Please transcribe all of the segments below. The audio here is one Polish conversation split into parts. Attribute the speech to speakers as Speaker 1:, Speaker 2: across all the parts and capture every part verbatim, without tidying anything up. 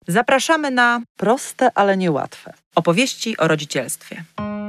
Speaker 1: Zapraszamy na
Speaker 2: Proste, ale niełatwe.
Speaker 1: opowieści o rodzicielstwie.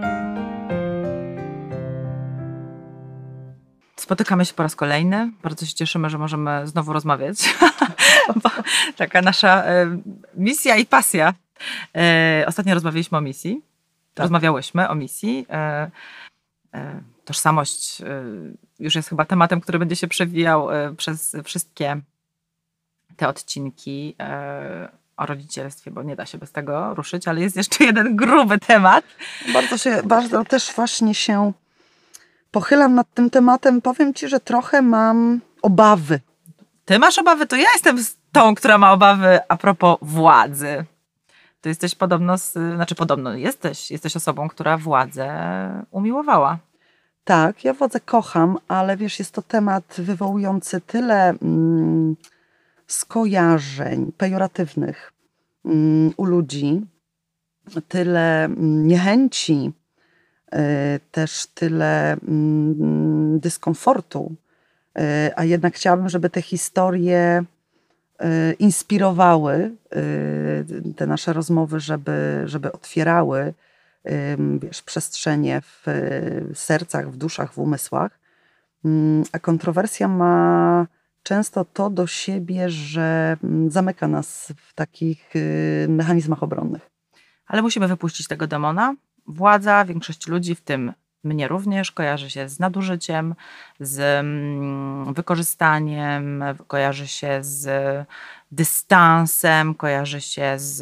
Speaker 1: Spotykamy się po raz kolejny. Bardzo się cieszymy, że możemy znowu rozmawiać. Bo taka nasza e, misja i pasja. E, ostatnio rozmawialiśmy o misji. Tak. Rozmawiałyśmy o misji. E, e, tożsamość e, już jest chyba tematem, który będzie się przewijał e, przez wszystkie te odcinki e, o rodzicielstwie, bo nie da się bez tego ruszyć, ale jest jeszcze jeden gruby temat.
Speaker 2: Bardzo się, bardzo też właśnie się pochylam nad tym tematem. Powiem Ci, że trochę mam obawy.
Speaker 1: Ty masz obawy, to ja jestem z tą, która ma obawy a propos władzy. Ty jesteś podobno, z, znaczy podobno jesteś, jesteś osobą, która władzę umiłowała.
Speaker 2: Tak, ja władzę kocham, ale wiesz, jest to temat wywołujący tyle mm, skojarzeń pejoratywnych mm, u ludzi, tyle mm, niechęci, y, też tyle mm, dyskomfortu, y, a jednak chciałabym, żeby te historie y, inspirowały y, te nasze rozmowy, żeby, żeby otwierały wiesz, przestrzenie w sercach, w duszach, w umysłach. A kontrowersja ma często to do siebie, że zamyka nas w takich mechanizmach obronnych.
Speaker 1: Ale musimy wypuścić tego demona. Władza większości ludzi, w tym mnie również, kojarzy się z nadużyciem, z wykorzystaniem, kojarzy się z dystansem, kojarzy się z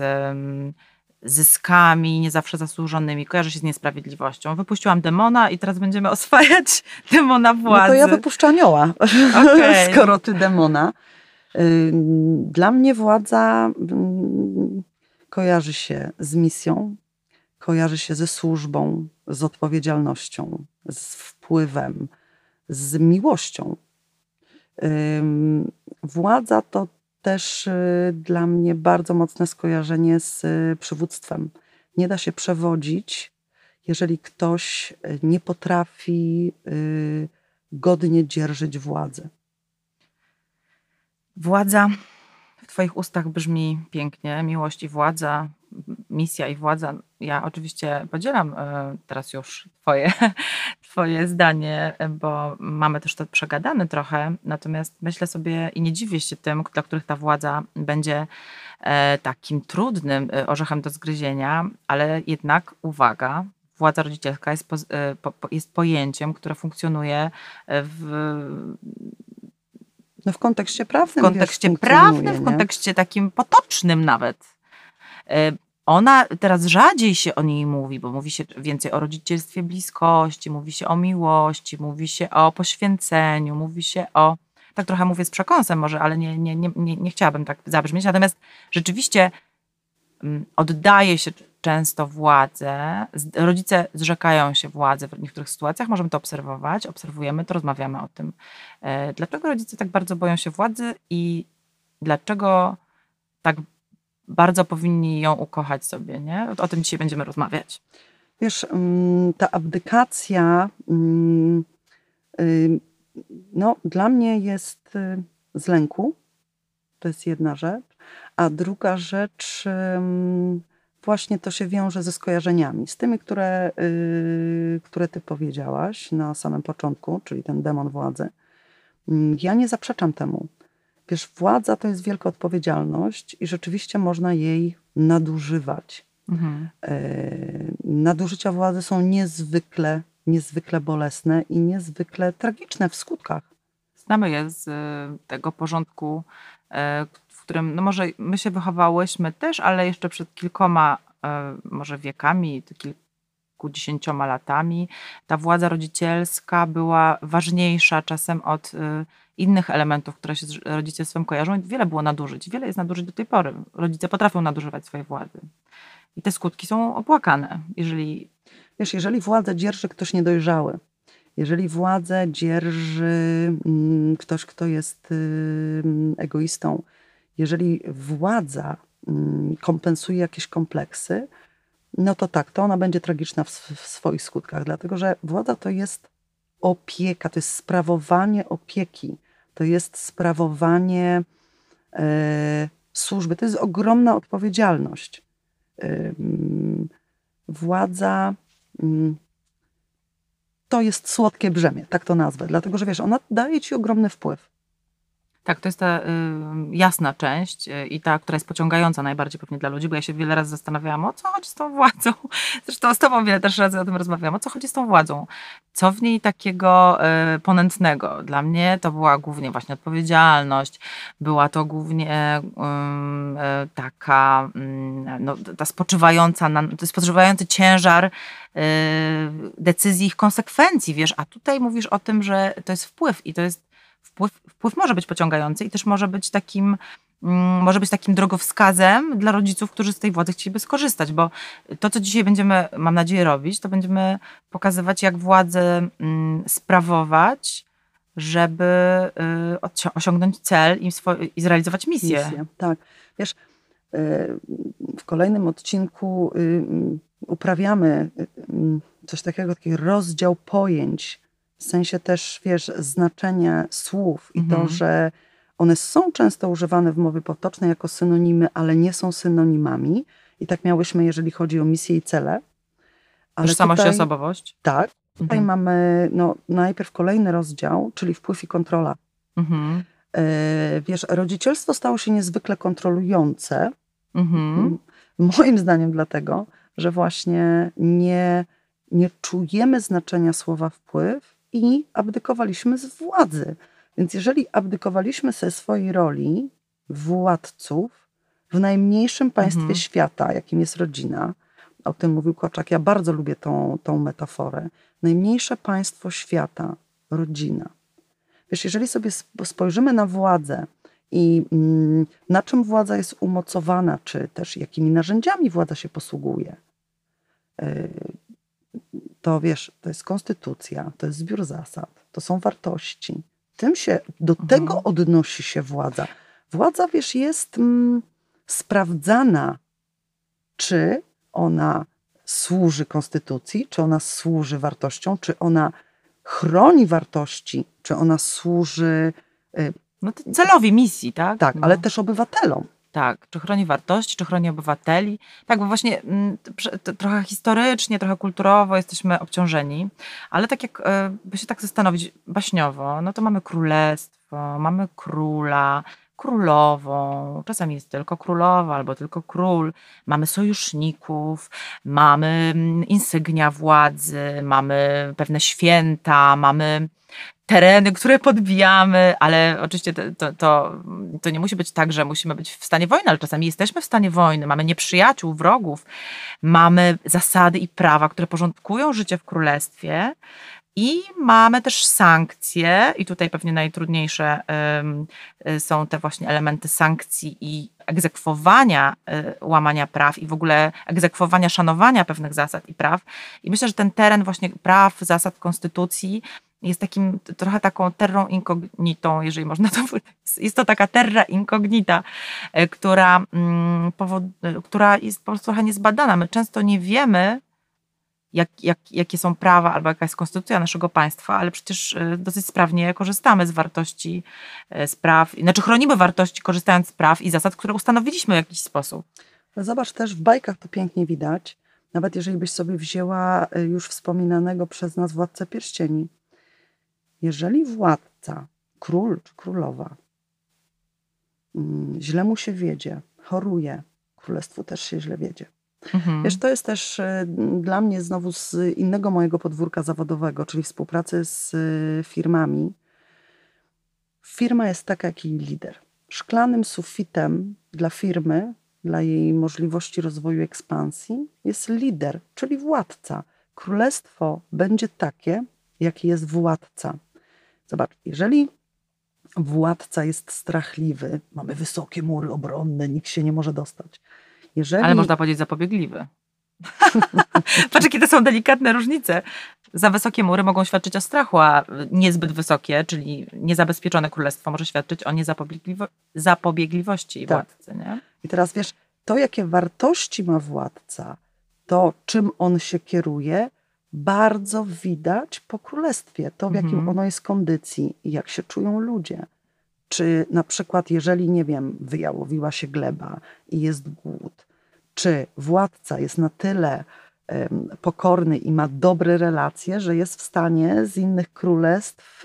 Speaker 1: zyskami nie zawsze zasłużonymi, kojarzy się z niesprawiedliwością. Wypuściłam demona i teraz będziemy oswajać demona władzy.
Speaker 2: No to ja wypuszczę anioła, okay. Skoro ty demona. Dla mnie władza kojarzy się z misją, kojarzy się ze służbą, z odpowiedzialnością, z wpływem, z miłością. Władza to też dla mnie bardzo mocne skojarzenie z przywództwem. Nie da się przewodzić, jeżeli ktoś nie potrafi godnie dzierżyć władzy.
Speaker 1: Władza w Twoich ustach brzmi pięknie. Miłość i władza, misja i władza. Ja oczywiście podzielam teraz już twoje, twoje zdanie, bo mamy też to przegadane trochę. Natomiast myślę sobie i nie dziwię się tym, dla których ta władza będzie takim trudnym orzechem do zgryzienia, ale jednak uwaga, władza rodzicielska jest, po, po, jest pojęciem, które funkcjonuje w
Speaker 2: No w kontekście prawnym.
Speaker 1: W kontekście wiesz, prawnym, w kontekście takim potocznym nawet. Ona teraz rzadziej się o niej mówi, bo mówi się więcej o rodzicielstwie bliskości, mówi się o miłości, mówi się o poświęceniu, mówi się o... Tak trochę mówię z przekąsem może, ale nie, nie, nie, nie, nie chciałabym tak zabrzmieć. Natomiast rzeczywiście oddaje się często władzę. Rodzice zrzekają się władzy w niektórych sytuacjach. Możemy to obserwować. Obserwujemy to, rozmawiamy o tym. Dlaczego rodzice tak bardzo boją się władzy i dlaczego tak bardzo powinni ją ukochać sobie, nie? O tym dzisiaj będziemy rozmawiać.
Speaker 2: Wiesz, ta abdykacja no, dla mnie jest z lęku. To jest jedna rzecz. A druga rzecz, właśnie to się wiąże ze skojarzeniami. Z tymi, które, które ty powiedziałaś na samym początku, czyli ten demon władzy. Ja nie zaprzeczam temu. Wiesz, władza to jest wielka odpowiedzialność i rzeczywiście można jej nadużywać. Mhm. Nadużycia władzy są niezwykle, niezwykle bolesne i niezwykle tragiczne w skutkach.
Speaker 1: Znamy je z tego porządku, w którym, no może my się wychowałyśmy też, ale jeszcze przed kilkoma może wiekami, kilkudziesięcioma latami, ta władza rodzicielska była ważniejsza czasem od innych elementów, które się z rodzicielstwem kojarzą. Wiele było nadużyć. Wiele jest nadużyć do tej pory. Rodzice potrafią nadużywać swojej władzy. I te skutki są opłakane. Jeżeli...
Speaker 2: Wiesz, jeżeli władzę dzierży ktoś niedojrzały, jeżeli władzę dzierży mm, ktoś, kto jest y, egoistą, jeżeli władza y, kompensuje jakieś kompleksy, no to tak, to ona będzie tragiczna w, w swoich skutkach. Dlatego, że władza to jest opieka, to jest sprawowanie opieki. To jest sprawowanie e, służby. To jest ogromna odpowiedzialność. Władza to jest słodkie brzemię, tak to nazwę, dlatego że wiesz, ona daje ci ogromny wpływ.
Speaker 1: Tak, to jest ta y, jasna część y, i ta, która jest pociągająca najbardziej pewnie dla ludzi, bo ja się wiele razy zastanawiałam, o co chodzi z tą władzą. Zresztą z tobą wiele też razy o tym rozmawiałam, o co chodzi z tą władzą. Co w niej takiego y, ponętnego? Dla mnie to była głównie właśnie odpowiedzialność, była to głównie y, y, taka, y, no, ta spoczywająca, na, spoczywający ciężar y, decyzji, ich konsekwencji, wiesz, a tutaj mówisz o tym, że to jest wpływ i to jest Wpływ, wpływ może być pociągający i też może być takim, mm, może być takim drogowskazem dla rodziców, którzy z tej władzy chcieliby skorzystać, bo to, co dzisiaj będziemy, mam nadzieję, robić, to będziemy pokazywać, jak władzę mm, sprawować, żeby y, osiągnąć cel i, swo- i zrealizować misję.
Speaker 2: misję. Tak. Wiesz, y, w kolejnym odcinku y, uprawiamy y, coś takiego, taki rozdział pojęć, w sensie też, wiesz, znaczenia słów i mhm. to, że one są często używane w mowie potocznej jako synonimy, ale nie są synonimami. I tak miałyśmy, jeżeli chodzi o misję i cele. Ale
Speaker 1: Tożsamość
Speaker 2: tutaj,
Speaker 1: i osobowość.
Speaker 2: Tak. Tutaj
Speaker 1: mhm.
Speaker 2: mamy no, najpierw kolejny rozdział, czyli wpływ i kontrola. Mhm. E, wiesz, rodzicielstwo stało się niezwykle kontrolujące. Mhm. Moim zdaniem dlatego, że właśnie nie, nie czujemy znaczenia słowa wpływ, i abdykowaliśmy z władzy. Więc jeżeli abdykowaliśmy ze swojej roli władców w najmniejszym państwie mhm. świata, jakim jest rodzina, o tym mówił Korczak, ja bardzo lubię tą, tą metaforę, najmniejsze państwo świata, rodzina. Wiesz, jeżeli sobie spojrzymy na władzę i mm, na czym władza jest umocowana, czy też jakimi narzędziami władza się posługuje, yy, to wiesz, to jest konstytucja, to jest zbiór zasad, to są wartości. Tym się, do mhm. tego odnosi się władza. Władza, wiesz, jest mm, sprawdzana, czy ona służy konstytucji, czy ona służy wartościom, czy ona chroni wartości, czy ona służy... Y,
Speaker 1: no celowi misji, tak?
Speaker 2: Tak,
Speaker 1: no.
Speaker 2: ale też obywatelom.
Speaker 1: Tak, czy chroni wartości, czy chroni obywateli. Tak, bo właśnie m, to, trochę historycznie, trochę kulturowo jesteśmy obciążeni, ale tak jak by się tak zastanowić baśniowo, no to mamy królestwo, mamy króla, królową, czasami jest tylko królowa albo tylko król, mamy sojuszników, mamy insygnia władzy, mamy pewne święta, mamy tereny, które podbijamy, ale oczywiście to, to, to, to nie musi być tak, że musimy być w stanie wojny, ale czasami jesteśmy w stanie wojny, mamy nieprzyjaciół, wrogów, mamy zasady i prawa, które porządkują życie w królestwie i mamy też sankcje i tutaj pewnie najtrudniejsze y, są te właśnie elementy sankcji i egzekwowania y, łamania praw i w ogóle egzekwowania, szanowania pewnych zasad i praw. I myślę, że ten teren właśnie praw, zasad, konstytucji jest takim trochę taką terrą incognitą, jeżeli można to powiedzieć. Jest to taka terra incognita, która, powod, która jest po prostu trochę niezbadana. My często nie wiemy, jak, jak, jakie są prawa albo jaka jest konstytucja naszego państwa, ale przecież dosyć sprawnie korzystamy z wartości, z praw, znaczy chronimy wartości korzystając z praw i zasad, które ustanowiliśmy w jakiś sposób.
Speaker 2: Zobacz, też w bajkach to pięknie widać, nawet jeżeli byś sobie wzięła już wspominanego przez nas Władcę Pierścieni. Jeżeli władca, król czy królowa, źle mu się wiedzie, choruje, królestwu też się źle wiedzie. Mhm. Wiesz, to jest też dla mnie znowu z innego mojego podwórka zawodowego, czyli współpracy z firmami. Firma jest taka jak jej lider. Szklanym sufitem dla firmy, dla jej możliwości rozwoju, ekspansji jest lider, czyli władca. Królestwo będzie takie, jaki jest władca. Zobacz, jeżeli władca jest strachliwy, mamy wysokie mury obronne, nikt się nie może dostać. Jeżeli...
Speaker 1: Ale można powiedzieć zapobiegliwy. Patrz, jakie to są delikatne różnice. Za wysokie mury mogą świadczyć o strachu, a niezbyt wysokie, czyli niezabezpieczone królestwo może świadczyć o niezapobiegliwo- zapobiegliwości tak. władcy. Nie?
Speaker 2: I teraz wiesz, to jakie wartości ma władca, to czym on się kieruje, bardzo widać po królestwie. To w jakim mhm. ono jest kondycji i jak się czują ludzie. Czy na przykład, jeżeli, nie wiem, wyjałowiła się gleba i jest głód, czy władca jest na tyle um, pokorny i ma dobre relacje, że jest w stanie z innych królestw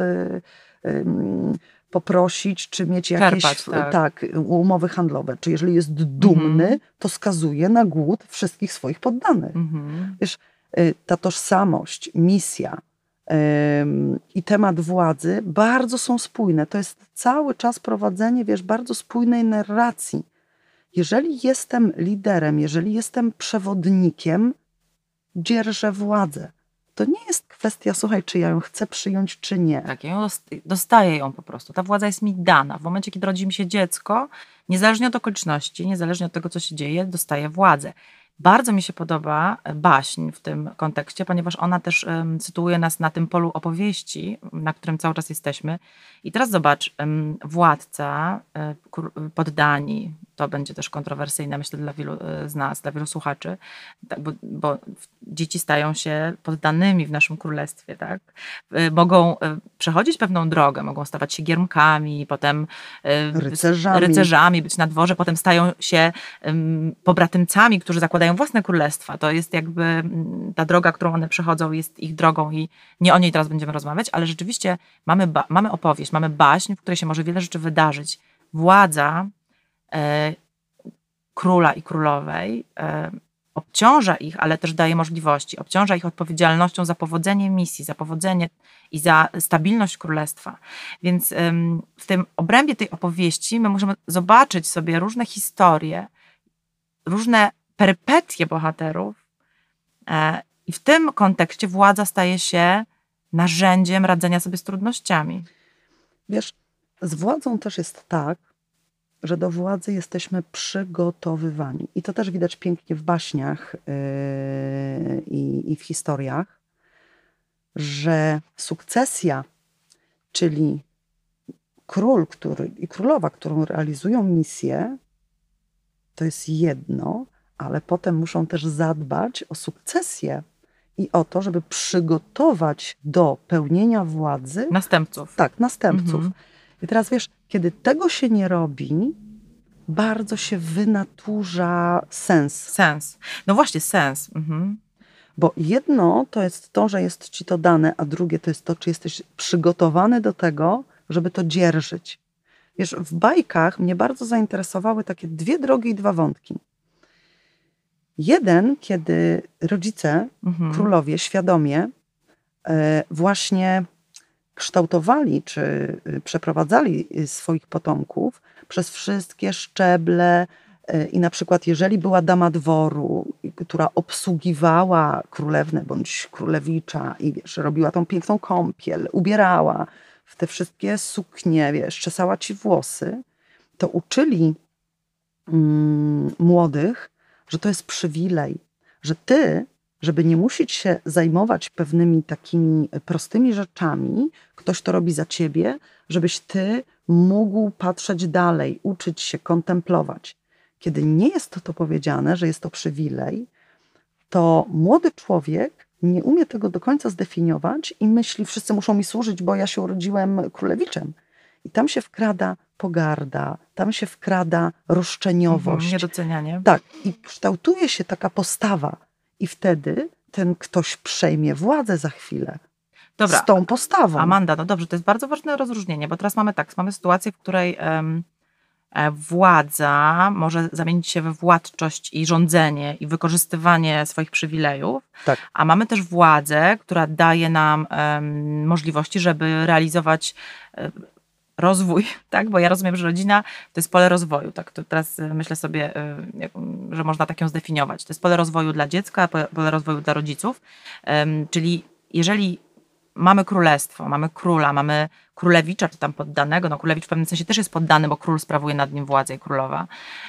Speaker 2: um, poprosić, czy mieć jakieś
Speaker 1: Czerpać, tak.
Speaker 2: tak, umowy handlowe. Czy jeżeli jest dumny, mhm. to skazuje na głód wszystkich swoich poddanych. Mhm. Wiesz, ta tożsamość, misja ym, i temat władzy bardzo są spójne. To jest cały czas prowadzenie, wiesz, bardzo spójnej narracji. Jeżeli jestem liderem, jeżeli jestem przewodnikiem, dzierżę władzę. To nie jest kwestia, słuchaj, czy ja ją chcę przyjąć, czy nie.
Speaker 1: Tak, ja ją dostaję ją po prostu. Ta władza jest mi dana. W momencie, kiedy rodzi mi się dziecko, niezależnie od okoliczności, niezależnie od tego, co się dzieje, dostaję władzę. Bardzo mi się podoba baśń w tym kontekście, ponieważ ona też um, sytuuje nas na tym polu opowieści, na którym cały czas jesteśmy. I teraz zobacz, um, władca, um, poddani, to będzie też kontrowersyjne, myślę, dla wielu z nas, dla wielu słuchaczy, tak, bo, bo dzieci stają się poddanymi w naszym królestwie, tak? Mogą przechodzić pewną drogę, mogą stawać się giermkami, potem
Speaker 2: rycerzami,
Speaker 1: rycerzami być na dworze, potem stają się um, pobratymcami, którzy zakładają własne królestwa. To jest jakby ta droga, którą one przechodzą, jest ich drogą i nie o niej teraz będziemy rozmawiać, ale rzeczywiście mamy, ba- mamy opowieść, mamy baśń, w której się może wiele rzeczy wydarzyć. Władza e, króla i królowej e, obciąża ich, ale też daje możliwości. Obciąża ich odpowiedzialnością za powodzenie misji, za powodzenie i za stabilność królestwa. Więc ym, w tym obrębie tej opowieści my możemy zobaczyć sobie różne historie, różne perypetie bohaterów e, i w tym kontekście władza staje się narzędziem radzenia sobie z trudnościami. Wiesz,
Speaker 2: z władzą też jest tak, że do władzy jesteśmy przygotowywani. I to też widać pięknie w baśniach yy, i, i w historiach, że sukcesja, czyli król który, i królowa, którą realizują misję, to jest jedno, ale potem muszą też zadbać o sukcesję i o to, żeby przygotować do pełnienia władzy
Speaker 1: następców.
Speaker 2: Tak, następców. Mhm. I teraz wiesz, kiedy tego się nie robi, bardzo się wynaturza sens.
Speaker 1: Sens. No właśnie, sens. Mhm.
Speaker 2: Bo jedno to jest to, że jest ci to dane, a drugie to jest to, czy jesteś przygotowany do tego, żeby to dzierżyć. Wiesz, w bajkach mnie bardzo zainteresowały takie dwie drogi i dwa wątki. Jeden, kiedy rodzice, mhm. królowie, świadomie e, właśnie kształtowali czy przeprowadzali swoich potomków przez wszystkie szczeble i na przykład jeżeli była dama dworu, która obsługiwała królewnę bądź królewicza i wiesz, robiła tą piękną kąpiel, ubierała w te wszystkie suknie, wiesz, czesała ci włosy, to uczyli mm, młodych, że to jest przywilej, że ty, żeby nie musieć się zajmować pewnymi takimi prostymi rzeczami, ktoś to robi za ciebie, żebyś ty mógł patrzeć dalej, uczyć się, kontemplować. Kiedy nie jest to, to powiedziane, że jest to przywilej, to młody człowiek nie umie tego do końca zdefiniować i myśli, wszyscy muszą mi służyć, bo ja się urodziłem królewiczem. I tam się wkrada pogarda, tam się wkrada roszczeniowość.
Speaker 1: Mhm, niedocenianie.
Speaker 2: Tak, i kształtuje się taka postawa. I wtedy ten ktoś przejmie władzę za chwilę. Dobra, z tą postawą.
Speaker 1: Amanda, no dobrze, to jest bardzo ważne rozróżnienie, bo teraz mamy tak, mamy sytuację, w której um, władza może zamienić się we władczość i rządzenie i wykorzystywanie swoich przywilejów,
Speaker 2: tak.
Speaker 1: A mamy też władzę, która daje nam um, możliwości, żeby realizować um, rozwój, tak? Bo ja rozumiem, że rodzina to jest pole rozwoju, tak? To teraz myślę sobie, że można tak ją zdefiniować. To jest pole rozwoju dla dziecka, pole rozwoju dla rodziców, um, czyli jeżeli mamy królestwo, mamy króla, mamy królewicza, czy tam poddanego, no królewicz w pewnym sensie też jest poddany, bo król sprawuje nad nim władzę i królowa.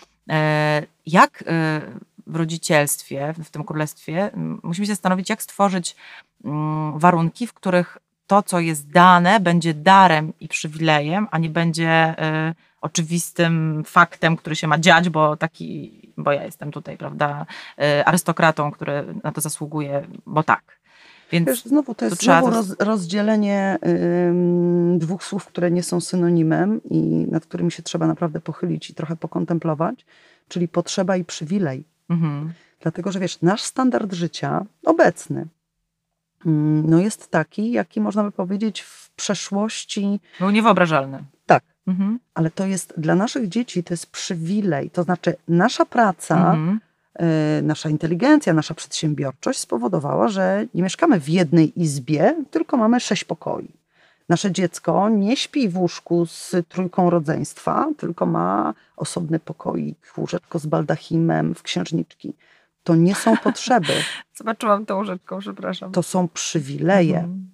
Speaker 1: Jak w rodzicielstwie, w tym królestwie, musimy się zastanowić, jak stworzyć warunki, w których to, co jest dane, będzie darem i przywilejem, a nie będzie y, oczywistym faktem, który się ma dziać, bo taki, bo ja jestem tutaj, prawda, y, arystokratą, który na to zasługuje, bo tak. Więc
Speaker 2: Wiesz, znowu to jest
Speaker 1: to
Speaker 2: znowu
Speaker 1: to...
Speaker 2: roz, rozdzielenie ym, dwóch słów, które nie są synonimem i nad którymi się trzeba naprawdę pochylić i trochę pokontemplować, czyli potrzeba i przywilej. Mhm. Dlatego, że wiesz, nasz standard życia obecny ym, no jest taki, jaki można by powiedzieć w przeszłości...
Speaker 1: Był niewyobrażalny.
Speaker 2: Tak, mhm. ale to jest dla naszych dzieci to jest przywilej. To znaczy nasza praca... Mhm. Nasza inteligencja, nasza przedsiębiorczość spowodowała, że nie mieszkamy w jednej izbie, tylko mamy sześć pokoi. Nasze dziecko nie śpi w łóżku z trójką rodzeństwa, tylko ma osobny pokoik, łóżeczko z baldachimem, w księżniczki. To nie są potrzeby.
Speaker 1: Zobaczyłam tą łóżeczką, przepraszam.
Speaker 2: To są przywileje. Mhm.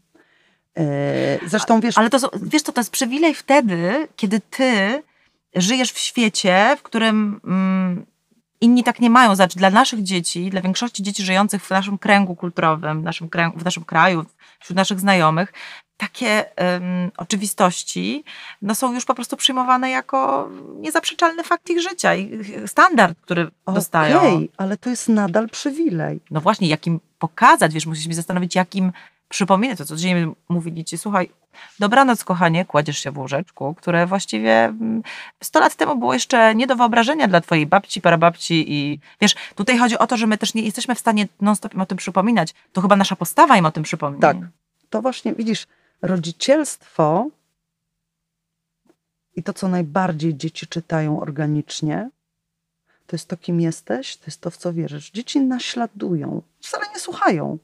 Speaker 2: Zresztą wiesz...
Speaker 1: Ale to, wiesz co, to jest przywilej wtedy, kiedy ty żyjesz w świecie, w którym... Mm, inni tak nie mają. Znaczy dla naszych dzieci, dla większości dzieci żyjących w naszym kręgu kulturowym, w naszym, kręgu, w naszym kraju, wśród naszych znajomych, takie um, oczywistości no, są już po prostu przyjmowane jako niezaprzeczalny fakt ich życia i standard, który okay, dostają.
Speaker 2: Okej, ale to jest nadal przywilej.
Speaker 1: No właśnie, jakim pokazać, wiesz, musisz się zastanowić, jakim przypominać. To co dzień mówili ci, słuchaj, dobranoc kochanie, kładziesz się w łóżeczku, które właściwie sto lat temu było jeszcze nie do wyobrażenia dla twojej babci, prababci i wiesz, tutaj chodzi o to, że my też nie jesteśmy w stanie non-stop im o tym przypominać. To chyba nasza postawa im o tym przypomina.
Speaker 2: Tak, to właśnie widzisz, rodzicielstwo i to, co najbardziej dzieci czytają organicznie, to jest to, kim jesteś, to jest to, w co wierzysz. Dzieci naśladują, wcale nie słuchają.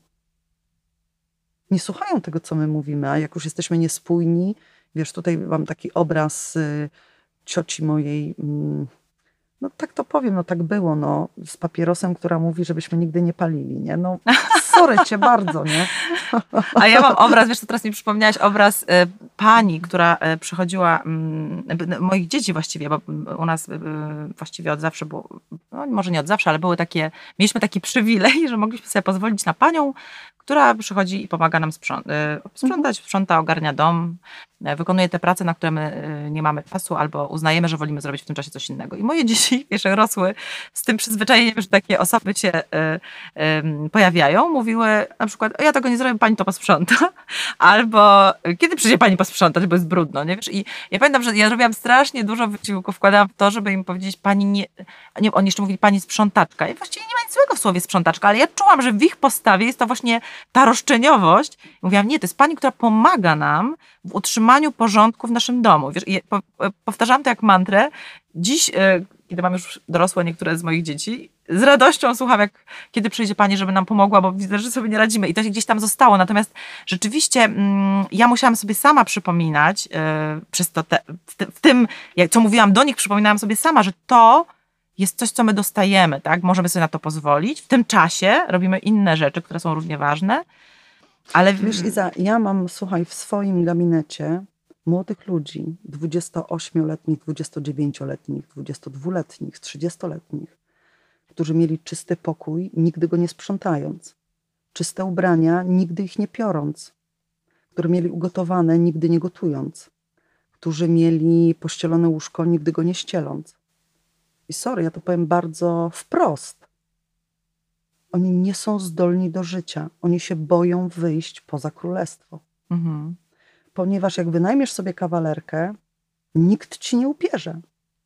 Speaker 2: Nie słuchają tego, co my mówimy, a jak już jesteśmy niespójni, wiesz, tutaj mam taki obraz y, cioci mojej, y, no tak to powiem, no tak było, no, z papierosem, która mówi, żebyśmy nigdy nie palili, nie? No, sorry cię bardzo, nie?
Speaker 1: A ja mam obraz, wiesz, to teraz mi przypomniałaś obraz y, pani, która y, przychodziła, y, moich dzieci właściwie, bo u nas y, właściwie od zawsze było, no może nie od zawsze, ale były takie, mieliśmy taki przywilej, że mogliśmy sobie pozwolić na panią, która przychodzi i pomaga nam sprząt sprzątać, sprząta, ogarnia dom, wykonuje te prace, na które my nie mamy czasu albo uznajemy, że wolimy zrobić w tym czasie coś innego. I moje dzieci, wiesz, rosły z tym przyzwyczajeniem, że takie osoby się y, y, pojawiają, mówiły na przykład, ja tego nie zrobię, pani to posprząta, albo kiedy przyjdzie pani posprzątać, bo jest brudno, nie wiesz? I ja pamiętam, że ja robiłam strasznie dużo wysiłku, wkładałam w to, żeby im powiedzieć, pani nie, nie oni jeszcze mówili pani sprzątaczka. I właściwie nie ma nic złego w słowie sprzątaczka, ale ja czułam, że w ich postawie jest to właśnie ta roszczeniowość. I mówiłam, nie, to jest pani, która pomaga nam w utrzymaniu porządku w naszym domu. Wiesz, i po, powtarzałam to jak mantrę. Dziś, kiedy mam już dorosłe niektóre z moich dzieci, z radością słucham, jak, kiedy przyjdzie pani, żeby nam pomogła, bo widzę, że sobie nie radzimy. I to się gdzieś tam zostało. Natomiast rzeczywiście mm, ja musiałam sobie sama przypominać, yy, przez to te, w, w tym, jak, co mówiłam do nich, przypominałam sobie sama, że to jest coś, co my dostajemy, tak? Możemy sobie na to pozwolić. W tym czasie robimy inne rzeczy, które są równie ważne. Ale
Speaker 2: wiesz, Iza, ja mam, słuchaj, w swoim gabinecie młodych ludzi, dwudziestoośmioletnich, dwudziestodziewięcioletnich, dwudziestodwuletnich, trzydziestoletnich, którzy mieli czysty pokój, nigdy go nie sprzątając. Czyste ubrania, nigdy ich nie piorąc. Którzy mieli ugotowane, nigdy nie gotując. Którzy mieli pościelone łóżko, nigdy go nie ścieląc. I sorry, ja to powiem bardzo wprost. Oni nie są zdolni do życia. Oni się boją wyjść poza królestwo. Mhm. Ponieważ jak wynajmiesz sobie kawalerkę, nikt ci nie ubierze.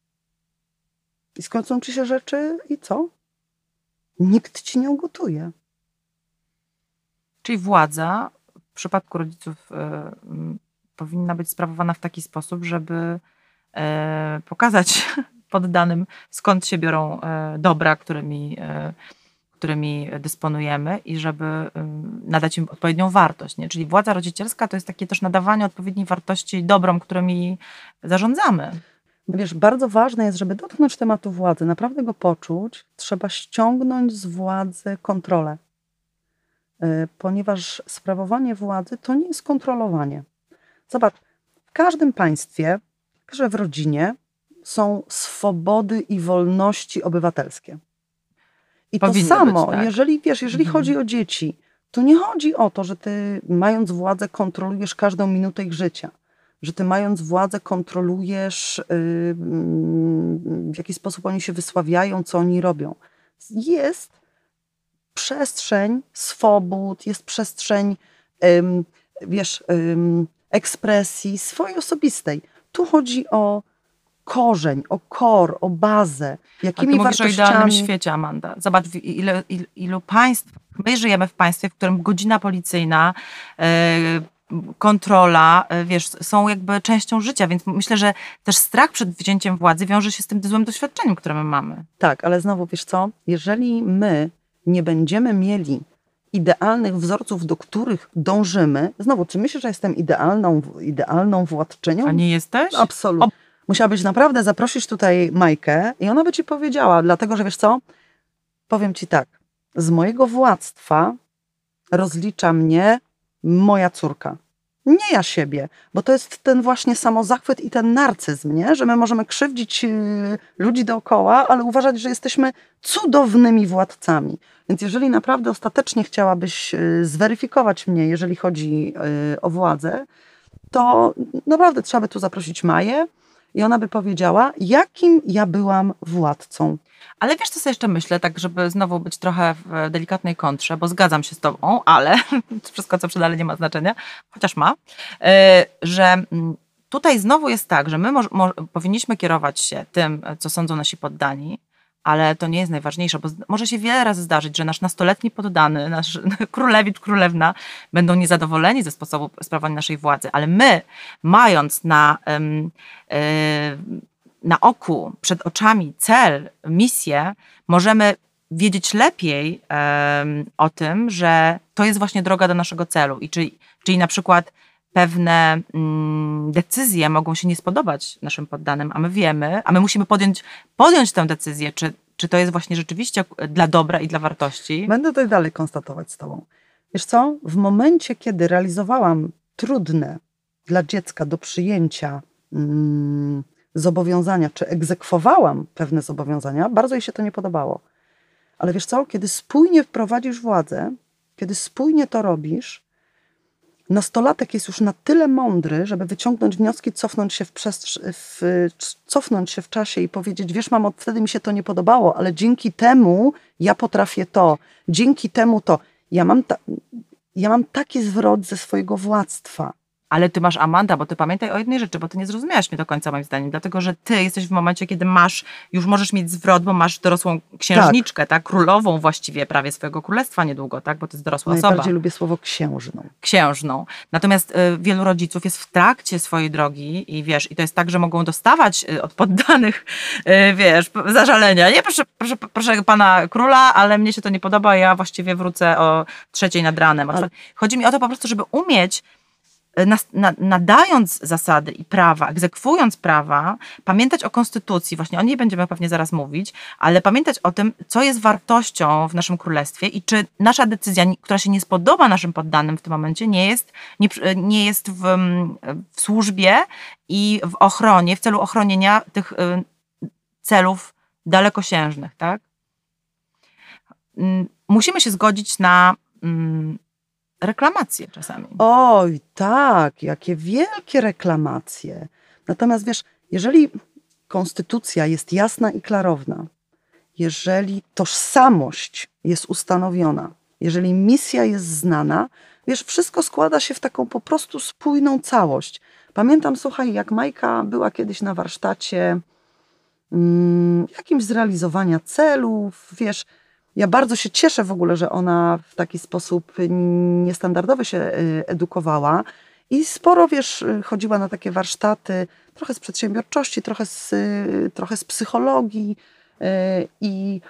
Speaker 2: I skończą ci się rzeczy i co? Nikt ci nie ugotuje.
Speaker 1: Czyli władza w przypadku rodziców y, powinna być sprawowana w taki sposób, żeby y, pokazać poddanym, skąd się biorą y, dobra, którymi, y, którymi dysponujemy i żeby y, nadać im odpowiednią wartość. Nie? Czyli władza rodzicielska to jest takie też nadawanie odpowiedniej wartości dobrom, którymi zarządzamy.
Speaker 2: Wiesz, bardzo ważne jest, żeby dotknąć tematu władzy, naprawdę go poczuć, trzeba ściągnąć z władzy kontrolę. Ponieważ sprawowanie władzy to nie jest kontrolowanie. Zobacz, w każdym państwie, także w rodzinie są swobody i wolności obywatelskie. I Powinny to samo, być, tak. jeżeli wiesz, jeżeli mhm. chodzi o dzieci, to nie chodzi o to, że ty mając władzę kontrolujesz każdą minutę ich życia. Że ty mając władzę kontrolujesz, yy, w jaki sposób oni się wysławiają, co oni robią. Jest przestrzeń swobód, jest przestrzeń, ym, wiesz, ym, ekspresji swojej osobistej. Tu chodzi o korzeń, o core, o bazę. Jakimi
Speaker 1: Ale ty mówisz
Speaker 2: wartościami...
Speaker 1: o idealnym świecie, Amanda. Zobacz, ile, ile, ilu państw, my żyjemy w państwie, w którym godzina policyjna, yy, kontrola, yy, wiesz, są jakby częścią życia, więc myślę, że też strach przed wzięciem władzy wiąże się z tym złym doświadczeniem, które my mamy.
Speaker 2: Tak, ale znowu, wiesz co, jeżeli my nie będziemy mieli idealnych wzorców, do których dążymy, znowu, czy myślisz, że jestem idealną, idealną władczynią?
Speaker 1: A nie jesteś?
Speaker 2: Absolutnie. Musiałabyś naprawdę zaprosić tutaj Majkę i ona by ci powiedziała, dlatego, że wiesz co, powiem ci tak, z mojego władztwa rozlicza mnie moja córka. Nie ja siebie, bo to jest ten właśnie samozachwyt i ten narcyzm, nie? Że my możemy krzywdzić yy, ludzi dookoła, ale uważać, że jesteśmy cudownymi władcami. Więc jeżeli naprawdę ostatecznie chciałabyś yy, zweryfikować mnie, jeżeli chodzi yy, o władzę, to naprawdę trzeba by tu zaprosić Maję i ona by powiedziała, jakim ja byłam władcą.
Speaker 1: Ale wiesz, co sobie jeszcze myślę, tak żeby znowu być trochę w delikatnej kontrze, bo zgadzam się z tobą, ale wszystko, co przed, ale nie ma znaczenia, chociaż ma, że tutaj znowu jest tak, że my mo- mo- powinniśmy kierować się tym, co sądzą nasi poddani, ale to nie jest najważniejsze, bo może się wiele razy zdarzyć, że nasz nastoletni poddany, nasz królewicz, królewna będą niezadowoleni ze sposobu sprawowania naszej władzy, ale my, mając na... Um, um, na oku, przed oczami cel, misję, możemy wiedzieć lepiej um, o tym, że to jest właśnie droga do naszego celu. I czyli, czyli na przykład pewne mm, decyzje mogą się nie spodobać naszym poddanym, a my wiemy, a my musimy podjąć, podjąć tę decyzję, czy, czy to jest właśnie rzeczywiście dla dobra i dla wartości.
Speaker 2: Będę tutaj dalej konstatować z tobą. Wiesz co? W momencie, kiedy realizowałam trudne dla dziecka do przyjęcia mm, zobowiązania, czy egzekwowałam pewne zobowiązania, bardzo jej się to nie podobało. Ale wiesz co, kiedy spójnie wprowadzisz władzę, kiedy spójnie to robisz, nastolatek jest już na tyle mądry, żeby wyciągnąć wnioski, cofnąć się w, przestrz- w, cofnąć się w czasie i powiedzieć, wiesz mamo, wtedy mi się to nie podobało, ale dzięki temu ja potrafię to, dzięki temu to. Ja mam, ta- ja mam taki zwrot ze swojego władztwa.
Speaker 1: Ale ty masz, Amanda, bo ty pamiętaj o jednej rzeczy, bo ty nie zrozumiałaś mnie do końca moim zdaniem, dlatego, że ty jesteś w momencie, kiedy masz, już możesz mieć zwrot, bo masz dorosłą księżniczkę, tak, tak? Królową właściwie prawie swojego królestwa niedługo, tak, bo to jest dorosła
Speaker 2: Najbardziej
Speaker 1: osoba.
Speaker 2: Najbardziej lubię słowo księżną.
Speaker 1: Księżną. Natomiast y, wielu rodziców jest w trakcie swojej drogi i wiesz, i to jest tak, że mogą dostawać y, od poddanych, y, wiesz, zażalenia. Nie, proszę, proszę, proszę pana króla, ale mnie się to nie podoba, ja właściwie wrócę o trzeciej nad ranem. Ale... Chodzi mi o to po prostu, żeby umieć nadając zasady i prawa, egzekwując prawa, pamiętać o konstytucji, właśnie o niej będziemy pewnie zaraz mówić, ale pamiętać o tym, co jest wartością w naszym królestwie i czy nasza decyzja, która się nie spodoba naszym poddanym w tym momencie, nie jest, nie, nie jest w, w służbie i w ochronie, w celu ochronienia tych celów dalekosiężnych, tak? Musimy się zgodzić na reklamacje czasami.
Speaker 2: Oj, tak, jakie wielkie reklamacje. Natomiast wiesz, jeżeli konstytucja jest jasna i klarowna, jeżeli tożsamość jest ustanowiona, jeżeli misja jest znana, wiesz, wszystko składa się w taką po prostu spójną całość. Pamiętam, słuchaj, jak Majka była kiedyś na warsztacie mm, jakimś zrealizowania celów, wiesz, ja bardzo się cieszę w ogóle, że ona w taki sposób niestandardowy się edukowała i sporo, wiesz, chodziła na takie warsztaty, trochę z przedsiębiorczości, trochę z, trochę z psychologii i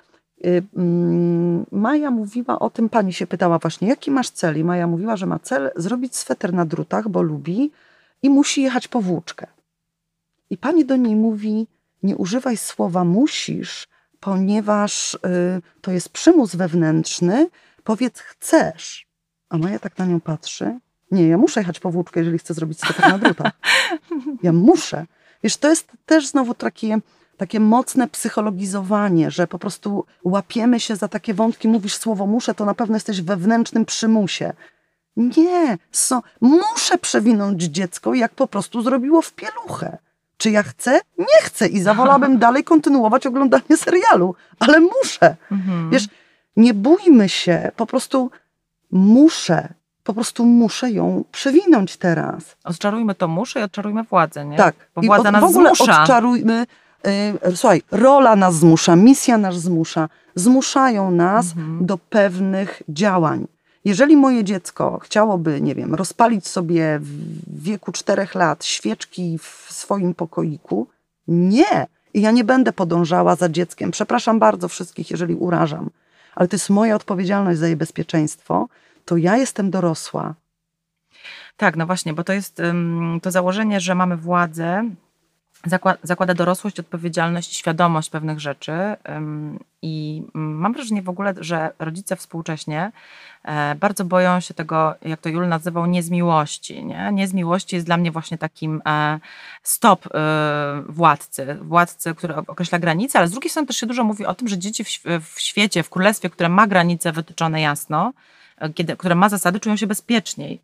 Speaker 2: Maja mówiła o tym, pani się pytała właśnie, jaki masz cel? I Maja mówiła, że ma cel zrobić sweter na drutach, bo lubi i musi jechać po włóczkę. I pani do niej mówi, nie używaj słowa musisz, ponieważ y, to jest przymus wewnętrzny, powiedz chcesz. A Maja tak na nią patrzy. Nie, ja muszę jechać po włóczkę, jeżeli chcę zrobić sweter na drutach. Ja muszę. Wiesz, to jest też znowu takie, takie mocne psychologizowanie, że po prostu łapiemy się za takie wątki, mówisz słowo muszę, to na pewno jesteś w wewnętrznym przymusie. Nie, so, muszę przewinąć dziecko, jak po prostu zrobiło w pieluchę. Czy ja chcę? Nie chcę i zawolałabym dalej kontynuować oglądanie serialu, ale muszę. Mhm. Wiesz, Nie bójmy się, po prostu muszę, po prostu muszę ją przywinąć teraz.
Speaker 1: Odczarujmy to muszę i odczarujmy władzę, nie?
Speaker 2: Tak.
Speaker 1: Bo władza
Speaker 2: I od,
Speaker 1: nas
Speaker 2: w ogóle
Speaker 1: zmusza.
Speaker 2: odczarujmy, yy, słuchaj, rola nas zmusza, misja nas zmusza, zmuszają nas
Speaker 1: Mhm.
Speaker 2: do pewnych działań. Jeżeli moje dziecko chciałoby, nie wiem, rozpalić sobie w wieku czterech lat świeczki w swoim pokoiku, nie. I ja nie będę podążała za dzieckiem. Przepraszam bardzo wszystkich, jeżeli urażam, ale to jest moja odpowiedzialność za jej bezpieczeństwo. To ja jestem dorosła.
Speaker 1: Tak, no właśnie, bo to jest um, to założenie, że mamy władzę, zakłada, zakłada dorosłość, odpowiedzialność i świadomość pewnych rzeczy. Um, I mam wrażenie w ogóle, że rodzice współcześnie e, bardzo boją się tego, jak to Jul nazywał, nie z miłości. Nie, nie z miłości jest dla mnie właśnie takim e, stop e, władcy, władcy, który określa granice, ale z drugiej strony też się dużo mówi o tym, że dzieci w, w świecie, w królestwie, które ma granice wytyczone jasno, kiedy, które ma zasady, czują się bezpieczniej.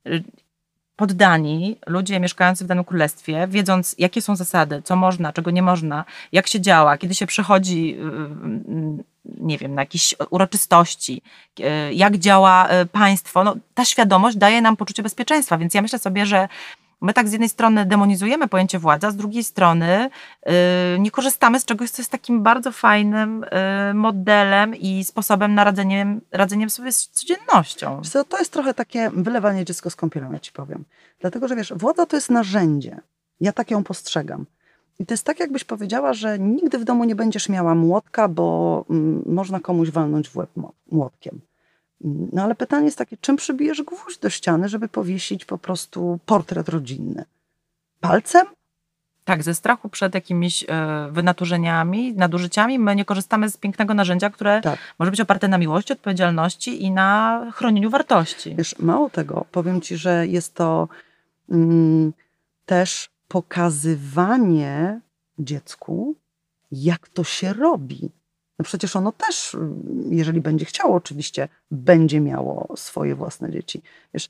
Speaker 1: Poddani, ludzie mieszkający w danym królestwie, wiedząc, jakie są zasady, co można, czego nie można, jak się działa, kiedy się przychodzi, nie wiem, na jakieś uroczystości, jak działa państwo, no, ta świadomość daje nam poczucie bezpieczeństwa, więc ja myślę sobie, że my tak z jednej strony demonizujemy pojęcie władza, z drugiej strony yy, nie korzystamy z czegoś, co jest takim bardzo fajnym yy, modelem i sposobem na radzeniem, radzeniem sobie z codziennością.
Speaker 2: Co, to jest trochę takie wylewanie dziecko z kąpielą, ja ci powiem. Dlatego, że wiesz, władza to jest narzędzie. Ja tak ją postrzegam. I to jest tak, jakbyś powiedziała, że nigdy w domu nie będziesz miała młotka, bo mm, można komuś walnąć w łeb młotkiem. No ale pytanie jest takie, czym przybijesz gwóźdź do ściany, żeby powiesić po prostu portret rodzinny? Palcem?
Speaker 1: Tak, ze strachu przed jakimiś y, wynaturzeniami, nadużyciami my nie korzystamy z pięknego narzędzia, które tak. może być oparte na miłości, odpowiedzialności i na chronieniu wartości.
Speaker 2: Wiesz, mało tego, powiem ci, że jest to mm, też pokazywanie dziecku, jak to się robi. No przecież ono też, jeżeli będzie chciało oczywiście, będzie miało swoje własne dzieci. Wiesz,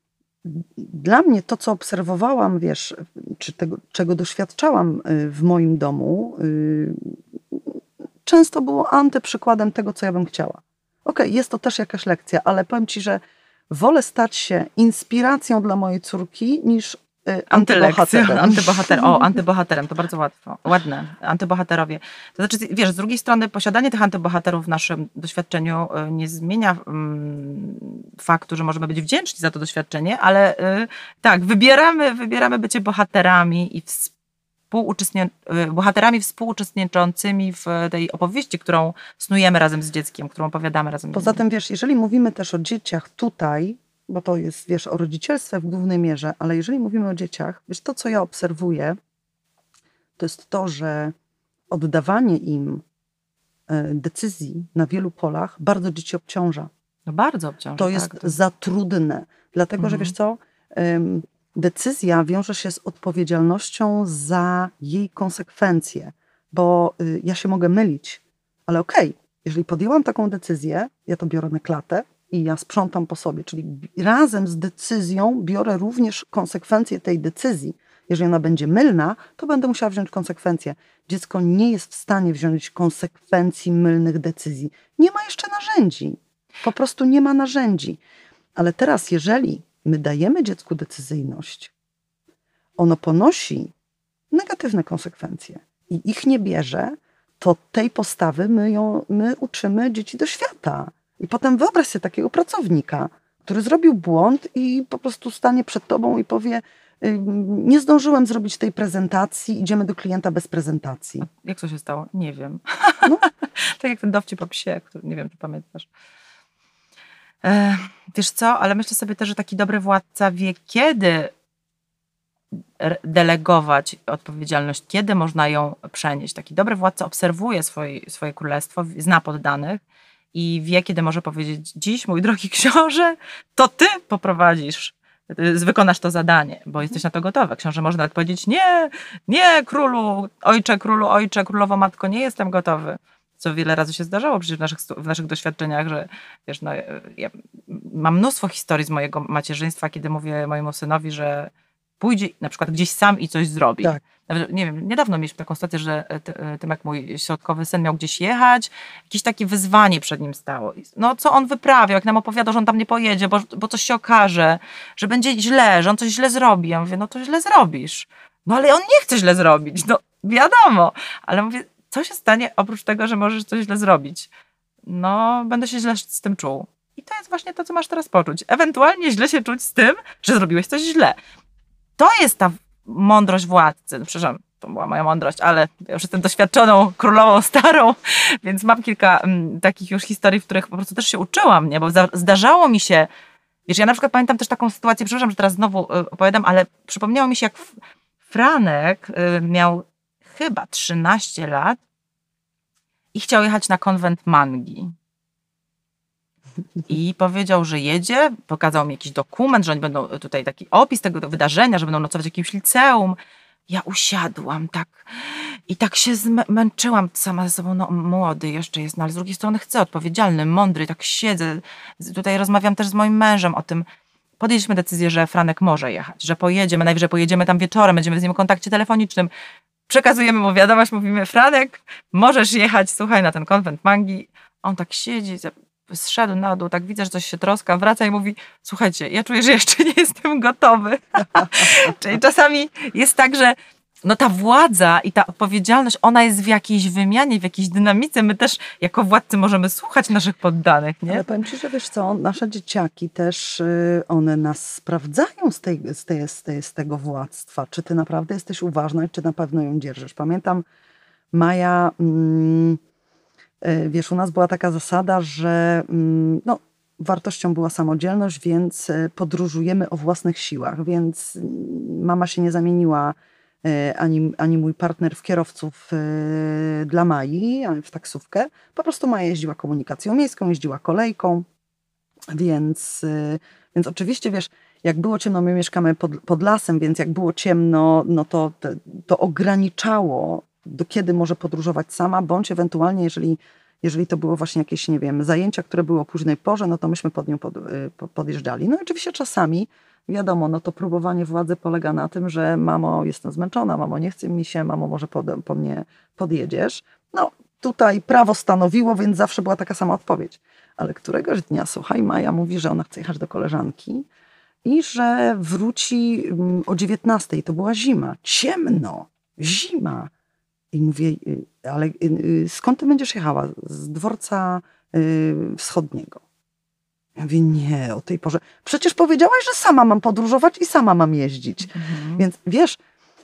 Speaker 2: dla mnie to, co obserwowałam, wiesz, czy tego, czego doświadczałam w moim domu, często było antyprzykładem tego, co ja bym chciała. Okej, okay, jest to też jakaś lekcja, ale powiem ci, że wolę stać się inspiracją dla mojej córki niż
Speaker 1: antybohaterem. Antybohater. O, antybohaterem, to bardzo łatwo. Ładne. Antybohaterowie. To znaczy, wiesz, z drugiej strony posiadanie tych antybohaterów w naszym doświadczeniu nie zmienia um, faktu, że możemy być wdzięczni za to doświadczenie, ale y, tak, wybieramy, wybieramy bycie bohaterami i współuczestni- bohaterami współuczestniczącymi w tej opowieści, którą snujemy razem z dzieckiem, którą opowiadamy razem.
Speaker 2: Poza tym, wiesz, jeżeli mówimy też o dzieciach tutaj, bo to jest, wiesz, o rodzicielstwie w głównej mierze, ale jeżeli mówimy o dzieciach, wiesz, to, co ja obserwuję, to jest to, że oddawanie im decyzji na wielu polach bardzo dzieci obciąża.
Speaker 1: No bardzo obciąża.
Speaker 2: To jest
Speaker 1: tak, to...
Speaker 2: za trudne, dlatego, mhm. że wiesz co, decyzja wiąże się z odpowiedzialnością za jej konsekwencje, bo ja się mogę mylić, ale okej, okay, jeżeli podjęłam taką decyzję, ja to biorę na klatę, i ja sprzątam po sobie, czyli razem z decyzją biorę również konsekwencje tej decyzji. Jeżeli ona będzie mylna, to będę musiała wziąć konsekwencje. Dziecko nie jest w stanie wziąć konsekwencji mylnych decyzji. Nie ma jeszcze narzędzi. Po prostu nie ma narzędzi. Ale teraz, jeżeli my dajemy dziecku decyzyjność, ono ponosi negatywne konsekwencje i ich nie bierze, to tej postawy my, ją, my uczymy dzieci do świata. I potem wyobraź sobie takiego pracownika, który zrobił błąd i po prostu stanie przed tobą i powie, nie zdążyłem zrobić tej prezentacji, idziemy do klienta bez prezentacji.
Speaker 1: A jak to się stało? Nie wiem. No. Tak jak ten dowcip o psie, który nie wiem, czy pamiętasz. E, wiesz co, ale myślę sobie też, że taki dobry władca wie, kiedy delegować odpowiedzialność, kiedy można ją przenieść. Taki dobry władca obserwuje swoje, swoje królestwo, zna poddanych i wie, kiedy może powiedzieć: dziś, mój drogi książę, to ty poprowadzisz, wykonasz to zadanie, bo jesteś na to gotowy. Książę może nawet powiedzieć: nie, nie, królu, ojcze, królu, ojcze, królowo, matko, nie jestem gotowy. Co wiele razy się zdarzało przecież w naszych, w naszych doświadczeniach, że wiesz, no, ja mam mnóstwo historii z mojego macierzyństwa, kiedy mówię mojemu synowi, że pójdzie na przykład gdzieś sam i coś zrobi.
Speaker 2: Tak.
Speaker 1: Nawet, nie wiem, niedawno mieliśmy taką sytuację, że Tymek, mój środkowy syn, miał gdzieś jechać, jakieś takie wyzwanie przed nim stało. No co on wyprawiał, jak nam opowiadał, że on tam nie pojedzie, bo, bo coś się okaże, że będzie źle, że on coś źle zrobi. Ja mówię, no to źle zrobisz. No ale on nie chce źle zrobić, no wiadomo. Ale mówię, co się stanie oprócz tego, że możesz coś źle zrobić? No, będę się źle z tym czuł. I to jest właśnie to, co masz teraz poczuć. Ewentualnie źle się czuć z tym, że zrobiłeś coś źle. To jest ta mądrość władcy. No, przepraszam, to była moja mądrość, ale ja już jestem doświadczoną królową starą, więc mam kilka m, takich już historii, w których po prostu też się uczyłam, nie? Bo za, zdarzało mi się, wiesz, ja na przykład pamiętam też taką sytuację, przepraszam, że teraz znowu y, opowiadam, ale przypomniało mi się, jak Franek y, miał chyba trzynaście lat i chciał jechać na konwent mangi. I powiedział, że jedzie, pokazał mi jakiś dokument, że oni będą, tutaj taki opis tego wydarzenia, że będą nocować w jakimś liceum. Ja usiadłam tak i tak się zmęczyłam sama ze sobą, no młody jeszcze jest, no ale z drugiej strony chcę, odpowiedzialny, mądry, tak siedzę. Tutaj rozmawiam też z moim mężem o tym. Podjęliśmy decyzję, że Franek może jechać, że pojedziemy, najwyżej pojedziemy tam wieczorem, będziemy z nim w kontakcie telefonicznym. Przekazujemy mu wiadomość, mówimy, Franek, możesz jechać, słuchaj, na ten konwent mangi. On tak siedzi, zszedł na dół, tak widzę, że coś się troska, wraca i mówi, słuchajcie, ja czuję, że jeszcze nie jestem gotowy. Czyli czasami jest tak, że no ta władza i ta odpowiedzialność, ona jest w jakiejś wymianie, w jakiejś dynamice. My też jako władcy możemy słuchać naszych poddanych, nie?
Speaker 2: Ale powiem ci, że wiesz co, nasze dzieciaki też, one nas sprawdzają z, tej, z, tej, z, tej, z tego władztwa. Czy ty naprawdę jesteś uważna, czy na pewno ją dzierżysz. Pamiętam, Maja... Mm, Wiesz, u nas była taka zasada, że no, wartością była samodzielność, więc podróżujemy o własnych siłach, więc mama się nie zamieniła, ani, ani mój partner w kierowców dla Mai, w taksówkę. Po prostu Maja jeździła komunikacją miejską, jeździła kolejką, więc, więc oczywiście, wiesz, jak było ciemno, my mieszkamy pod, pod lasem, więc jak było ciemno, no to, to ograniczało, do kiedy może podróżować sama, bądź ewentualnie, jeżeli, jeżeli to było właśnie jakieś, nie wiem, zajęcia, które były o późnej porze, no to myśmy pod nią pod, podjeżdżali. No i oczywiście czasami, wiadomo, no to próbowanie władzy polega na tym, że mamo, jestem zmęczona, mamo, nie chce mi się, mamo, może pod, po mnie podjedziesz. No tutaj prawo stanowiło, więc zawsze była taka sama odpowiedź. Ale któregoś dnia, słuchaj, Maja mówi, że ona chce jechać do koleżanki i że wróci o dziewiętnastej. To była zima, ciemno, zima. I mówię, ale skąd ty będziesz jechała? Z dworca wschodniego. Ja mówię, nie, o tej porze. Przecież powiedziałaś, że sama mam podróżować i sama mam jeździć. Mhm. Więc wiesz,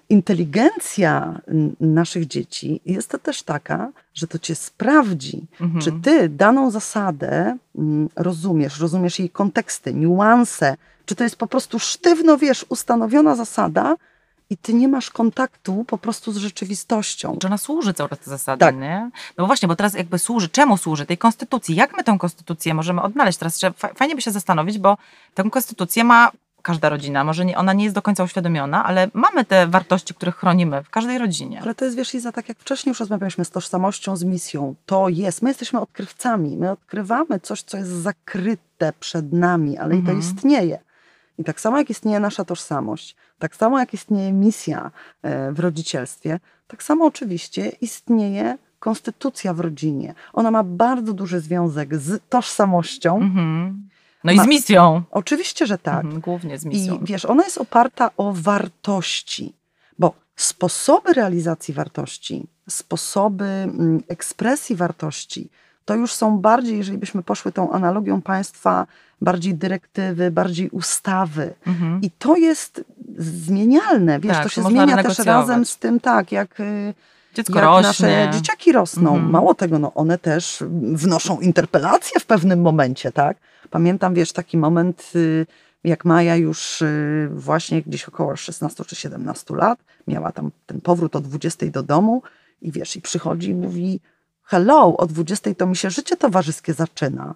Speaker 2: inteligencja naszych dzieci jest to też taka, że to cię sprawdzi, mhm. czy ty daną zasadę rozumiesz, rozumiesz jej konteksty, niuanse, czy to jest po prostu sztywno, wiesz, ustanowiona zasada, i ty nie masz kontaktu po prostu z rzeczywistością.
Speaker 1: Czy ona służy cały czas ta zasada, tak. nie? No właśnie, bo teraz jakby służy, czemu służy? Tej konstytucji. Jak my tę konstytucję możemy odnaleźć? Teraz fajnie by się zastanowić, bo tę konstytucję ma każda rodzina. Może nie, ona nie jest do końca uświadomiona, ale mamy te wartości, które chronimy w każdej rodzinie.
Speaker 2: Ale to jest, wiesz, Iza, tak jak wcześniej już rozmawialiśmy, z tożsamością, z misją. To jest, my jesteśmy odkrywcami. My odkrywamy coś, co jest zakryte przed nami, ale mhm. i to istnieje. I tak samo jak istnieje nasza tożsamość, tak samo jak istnieje misja w rodzicielstwie, tak samo oczywiście istnieje konstytucja w rodzinie. Ona ma bardzo duży związek z tożsamością.
Speaker 1: Mm-hmm. No i ma... z misją.
Speaker 2: Oczywiście, że tak.
Speaker 1: Mm-hmm, głównie z misją.
Speaker 2: I wiesz, ona jest oparta o wartości, bo sposoby realizacji wartości, sposoby ekspresji wartości, to już są bardziej, jeżeli byśmy poszły tą analogią państwa, bardziej dyrektywy, bardziej ustawy. Mhm. I to jest zmienialne. Wiesz,
Speaker 1: tak,
Speaker 2: to się to zmienia też razem z tym, tak, jak,
Speaker 1: Dziecko
Speaker 2: jak
Speaker 1: rośnie.
Speaker 2: nasze dzieciaki rosną. Mhm. Mało tego, no one też wnoszą interpelacje w pewnym momencie, tak? Pamiętam, wiesz, taki moment, jak Maja już właśnie gdzieś około szesnastu czy siedemnastu lat, miała tam ten powrót o dwudziestej do domu i wiesz, i przychodzi i mówi: hello, o dwudziestej to mi się życie towarzyskie zaczyna.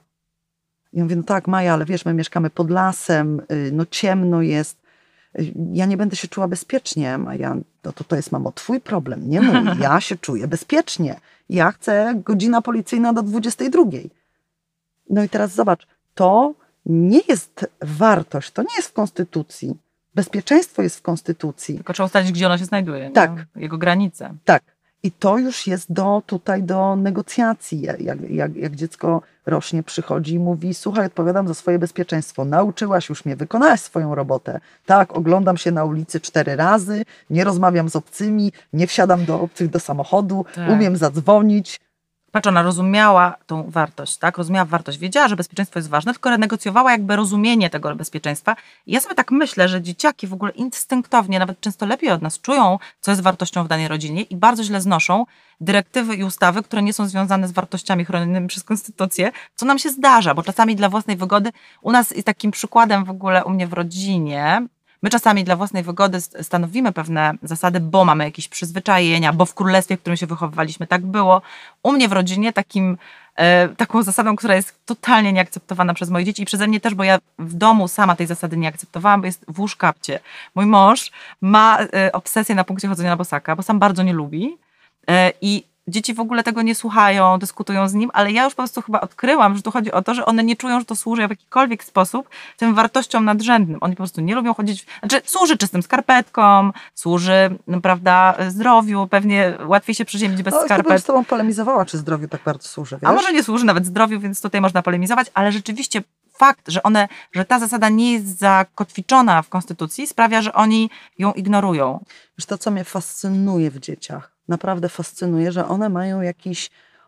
Speaker 2: I mówię, no tak, Maja, ale wiesz, my mieszkamy pod lasem, no ciemno jest, ja nie będę się czuła bezpiecznie. Maja, no to to jest, mamo, twój problem, nie mój, ja się czuję bezpiecznie. Ja chcę godzina policyjna do dwudziestej drugiej. No i teraz zobacz, to nie jest wartość, to nie jest w konstytucji, Bezpieczeństwo jest w konstytucji.
Speaker 1: Tylko trzeba ustalić, gdzie ono się znajduje.
Speaker 2: Tak.
Speaker 1: Nie? Jego granice.
Speaker 2: Tak. I to już jest do, tutaj do negocjacji. Jak, jak, jak dziecko rośnie, przychodzi i mówi, słuchaj, odpowiadam za swoje bezpieczeństwo. Nauczyłaś już mnie, wykonałaś swoją robotę. Tak, oglądam się na ulicy cztery razy, nie rozmawiam z obcymi, nie wsiadam do obcych do samochodu,
Speaker 1: tak.
Speaker 2: umiem zadzwonić.
Speaker 1: Patrz, ona rozumiała tą wartość, tak? Rozumiała wartość, wiedziała, że bezpieczeństwo jest ważne, tylko renegocjowała jakby rozumienie tego bezpieczeństwa. I ja sobie tak myślę, że dzieciaki w ogóle instynktownie, nawet często lepiej od nas czują, co jest wartością w danej rodzinie i bardzo źle znoszą dyrektywy i ustawy, które nie są związane z wartościami chronionymi przez konstytucję, co nam się zdarza, bo czasami dla własnej wygody, u nas jest takim przykładem w ogóle u mnie w rodzinie, my czasami dla własnej wygody stanowimy pewne zasady, bo mamy jakieś przyzwyczajenia, bo w królestwie, w którym się wychowywaliśmy, tak było. U mnie w rodzinie takim, e, taką zasadą, która jest totalnie nieakceptowana przez moje dzieci i przeze mnie też, bo ja w domu sama tej zasady nie akceptowałam, bo jest włóż kapcie. Mój mąż ma e, obsesję na punkcie chodzenia na bosaka, bo sam bardzo nie lubi e, i dzieci w ogóle tego nie słuchają, dyskutują z nim, ale ja już po prostu chyba odkryłam, że tu chodzi o to, że one nie czują, że to służy w jakikolwiek sposób tym wartościom nadrzędnym. Oni po prostu nie lubią chodzić, znaczy służy czystym skarpetkom, służy, no, prawda, zdrowiu, pewnie łatwiej się przeziębić bez
Speaker 2: no,
Speaker 1: skarpet.
Speaker 2: Ja bym z tobą polemizowała, czy zdrowiu tak bardzo służy, wiesz?
Speaker 1: A może nie służy nawet zdrowiu, więc tutaj można polemizować, ale rzeczywiście fakt, że one, że ta zasada nie jest zakotwiczona w konstytucji, sprawia, że oni ją ignorują.
Speaker 2: Wiesz, to, co mnie fascynuje w dzieciach, naprawdę fascynuje, że one mają jakiś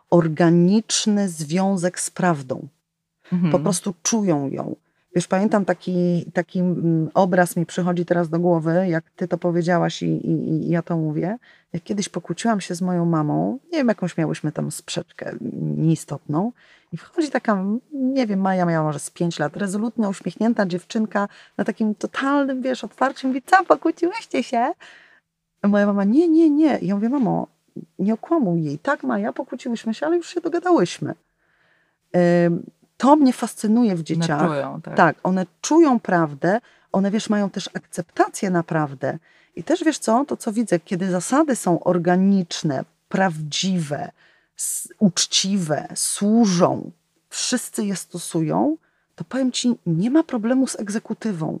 Speaker 2: organiczny związek z prawdą. Mhm. Po prostu czują ją. Wiesz, pamiętam taki, taki obraz mi przychodzi teraz do głowy, jak ty to powiedziałaś i, i, i ja to mówię. Jak kiedyś pokłóciłam się z moją mamą, nie wiem, jakąś miałyśmy tam sprzeczkę nieistotną i wchodzi taka, nie wiem, Maja miała może z pięć lat, rezolutnie uśmiechnięta dziewczynka na takim totalnym, wiesz, otwarciem, mówi, co, pokłóciłyście się? A moja mama, nie, nie, nie. I ja mówię, mamo, nie okłamuj jej. Tak, Maja, pokłóciłyśmy się, ale już się dogadałyśmy. To mnie fascynuje w dzieciach.
Speaker 1: One czują, tak.
Speaker 2: Tak, one czują prawdę, one, wiesz, mają też akceptację na prawdę. I też, wiesz co, to co widzę, kiedy zasady są organiczne, prawdziwe, uczciwe, służą, wszyscy je stosują, to powiem ci, nie ma problemu z egzekutywą.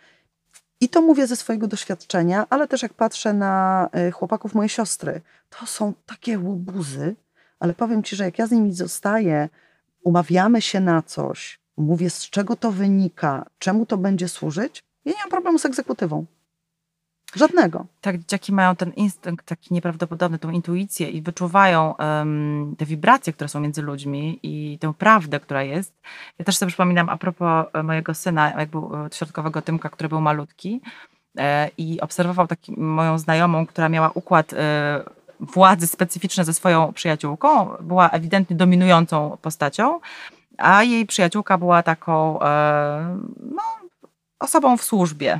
Speaker 2: I to mówię ze swojego doświadczenia, ale też jak patrzę na chłopaków mojej siostry, to są takie łobuzy, ale powiem ci, że jak ja z nimi zostaję, umawiamy się na coś, mówię, z czego to wynika, czemu to będzie służyć, ja nie mam problemu z egzekutywą. Żadnego.
Speaker 1: Tak, dzieciaki mają ten instynkt taki nieprawdopodobny, tą intuicję i wyczuwają um, te wibracje, które są między ludźmi i tę prawdę, która jest. Ja też sobie przypominam a propos mojego syna, jak był środkowego Tymka, który był malutki e, i obserwował taki, moją znajomą, która miała układ e, władzy specyficzny ze swoją przyjaciółką. Była ewidentnie dominującą postacią, a jej przyjaciółka była taką e, no, osobą w służbie.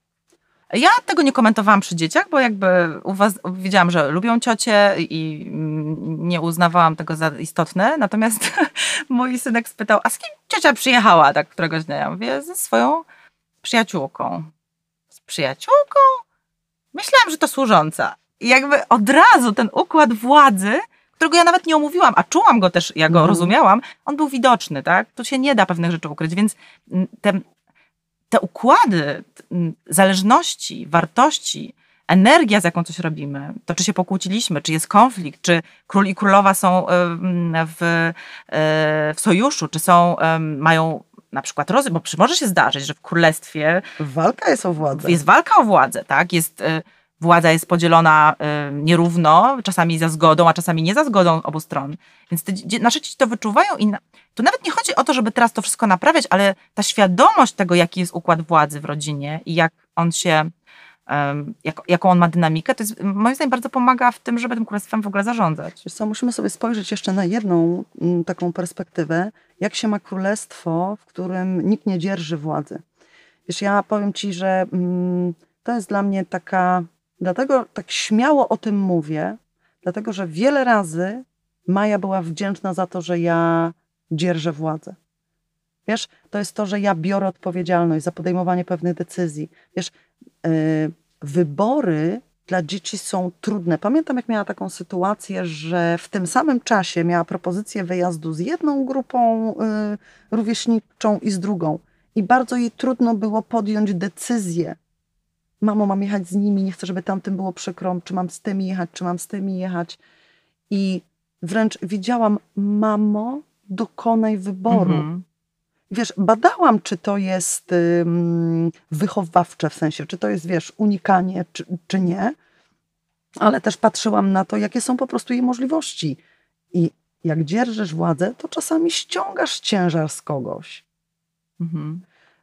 Speaker 1: Ja tego nie komentowałam przy dzieciach, bo jakby u was wiedziałam, że lubią ciocie i nie uznawałam tego za istotne. Natomiast mój synek spytał, a z kim ciocia przyjechała tak któregoś dnia? Ja mówię, ze swoją przyjaciółką. Z przyjaciółką? Myślałam, że to służąca. I jakby od razu ten układ władzy, którego ja nawet nie omówiłam, a czułam go też, ja go mm. rozumiałam, on był widoczny, tak? Tu się nie da pewnych rzeczy ukryć, więc te Te układy zależności, wartości, energia, z jaką coś robimy, to czy się pokłóciliśmy, czy jest konflikt, czy król i królowa są w, w sojuszu, czy są, mają na przykład rozwój, bo może się zdarzyć, że w królestwie
Speaker 2: walka jest o władzę.
Speaker 1: Jest walka o władzę, tak? Jest, władza jest podzielona nierówno, czasami za zgodą, a czasami nie za zgodą obu stron. Więc te, nasze dzieci to wyczuwają i na, tu nawet nie chodzi o to, żeby teraz to wszystko naprawiać, ale ta świadomość tego, jaki jest układ władzy w rodzinie i jak on się, um, jak, jaką on ma dynamikę, to jest, moim zdaniem bardzo pomaga w tym, żeby tym królestwem w ogóle zarządzać.
Speaker 2: Wiesz co, musimy sobie spojrzeć jeszcze na jedną m, taką perspektywę, jak się ma królestwo, w którym nikt nie dzierży władzy. Wiesz, ja powiem ci, że mm, to jest dla mnie taka, dlatego tak śmiało o tym mówię, dlatego, że wiele razy Maja była wdzięczna za to, że ja dzierżę władzę. Wiesz, to jest to, że ja biorę odpowiedzialność za podejmowanie pewnych decyzji. Wiesz, yy, wybory dla dzieci są trudne. Pamiętam, jak miała taką sytuację, że w tym samym czasie miała propozycję wyjazdu z jedną grupą yy, rówieśniczą i z drugą. I bardzo jej trudno było podjąć decyzję, mamo, mam jechać z nimi, nie chcę, żeby tamtym było przykro, czy mam z tymi jechać, czy mam z tymi jechać. I wręcz wiedziałam, mamo, dokonaj wyboru. Mhm. Wiesz, badałam, czy to jest ym, wychowawcze w sensie, czy to jest, wiesz, unikanie, czy, czy nie, ale też patrzyłam na to, jakie są po prostu jej możliwości. I jak dzierżysz władzę, to czasami ściągasz ciężar z kogoś. Mhm.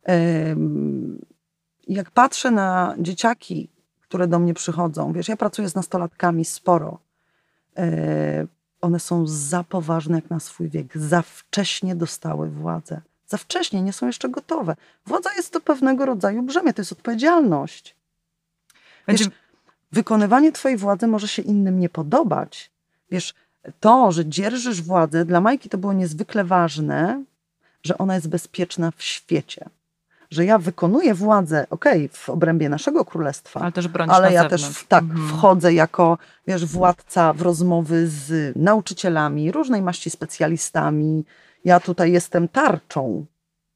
Speaker 2: Ym, jak patrzę na dzieciaki, które do mnie przychodzą, wiesz, ja pracuję z nastolatkami sporo, yy, one są za poważne jak na swój wiek, za wcześnie dostały władzę. Za wcześnie, nie są jeszcze gotowe. Władza jest to pewnego rodzaju brzemię, to jest odpowiedzialność. Wiesz, wykonywanie twojej władzy może się innym nie podobać. Wiesz, to, że dzierżysz władzę, dla Majki to było niezwykle ważne, że ona jest bezpieczna w świecie. Że ja wykonuję władzę, okej, okay, w obrębie naszego królestwa,
Speaker 1: ale, też
Speaker 2: ale ja
Speaker 1: zewnątrz.
Speaker 2: też tak
Speaker 1: mhm.
Speaker 2: wchodzę jako, wiesz, władca w rozmowy z nauczycielami, różnej maści specjalistami. Ja tutaj jestem tarczą.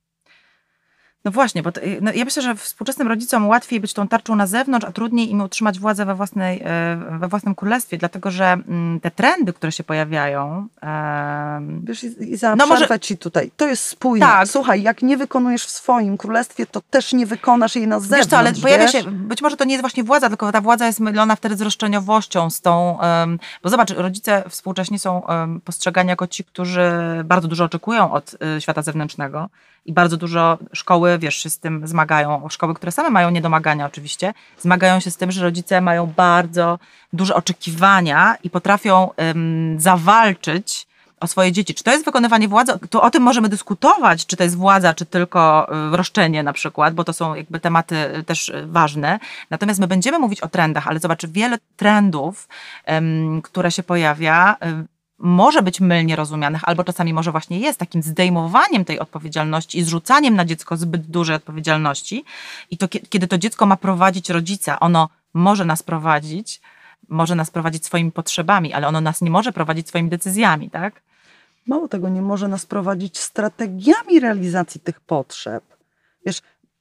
Speaker 1: No właśnie, bo to, no ja myślę, że współczesnym rodzicom łatwiej być tą tarczą na zewnątrz, a trudniej im utrzymać władzę we, własnej, we własnym królestwie, dlatego że te trendy, które się pojawiają... Um,
Speaker 2: Wiesz, Iza, no przerwę może... ci tutaj. To jest spójne. Tak. Słuchaj, jak nie wykonujesz w swoim królestwie, to też nie wykonasz jej na zewnątrz.
Speaker 1: Wiesz co, ale wiesz? pojawia się, być może to nie jest właśnie władza, tylko ta władza jest mylona wtedy z roszczeniowością, z tą... Um, bo zobacz, rodzice współcześni są um, postrzegani jako ci, którzy bardzo dużo oczekują od y, świata zewnętrznego i bardzo dużo szkoły, wiesz, się z tym zmagają. Szkoły, które same mają niedomagania oczywiście, zmagają się z tym, że rodzice mają bardzo duże oczekiwania i potrafią um, zawalczyć o swoje dzieci. Czy to jest wykonywanie władzy? To o tym możemy dyskutować, czy to jest władza, czy tylko roszczenie na przykład, bo to są jakby tematy też ważne. Natomiast my będziemy mówić o trendach, ale zobacz, wiele trendów, um, które się pojawia, um, może być mylnie rozumianych, albo czasami może właśnie jest takim zdejmowaniem tej odpowiedzialności i zrzucaniem na dziecko zbyt dużej odpowiedzialności. I to kiedy to dziecko ma prowadzić rodzica, ono może nas prowadzić, może nas prowadzić swoimi potrzebami, ale ono nas nie może prowadzić swoimi decyzjami, tak?
Speaker 2: Mało tego, nie może nas prowadzić strategiami realizacji tych potrzeb. Wiesz,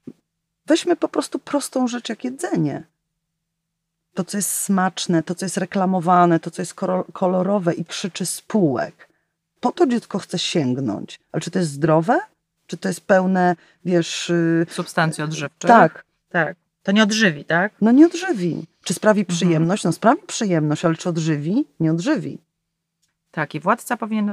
Speaker 2: weźmy po prostu prostą rzecz jak jedzenie. To, co jest smaczne, to, co jest reklamowane, to, co jest kolorowe i krzyczy z półek. Po to dziecko chce sięgnąć. Ale czy to jest zdrowe? Czy to jest pełne, wiesz...
Speaker 1: substancji odżywczych?
Speaker 2: Tak.
Speaker 1: Tak. To nie odżywi, tak?
Speaker 2: No nie odżywi. Czy sprawi przyjemność? Mhm. No sprawi przyjemność, ale czy odżywi? Nie odżywi.
Speaker 1: Tak, i władca powinien, y,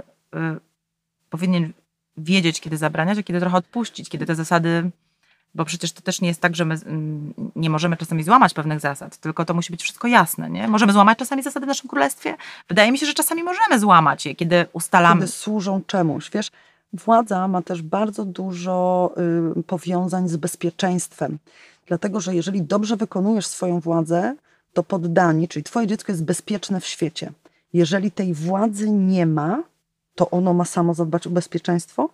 Speaker 1: powinien wiedzieć, kiedy zabraniać, a kiedy trochę odpuścić, kiedy te zasady... Bo przecież to też nie jest tak, że my nie możemy czasami złamać pewnych zasad, tylko to musi być wszystko jasne, nie? Możemy złamać czasami zasady w naszym królestwie? Wydaje mi się, że czasami możemy złamać je, kiedy ustalamy...
Speaker 2: Kiedy służą czemuś, wiesz? Władza ma też bardzo dużo y, powiązań z bezpieczeństwem. Dlatego, że jeżeli dobrze wykonujesz swoją władzę, to poddani, czyli twoje dziecko jest bezpieczne w świecie. Jeżeli tej władzy nie ma, to ono ma samo zadbać o bezpieczeństwo?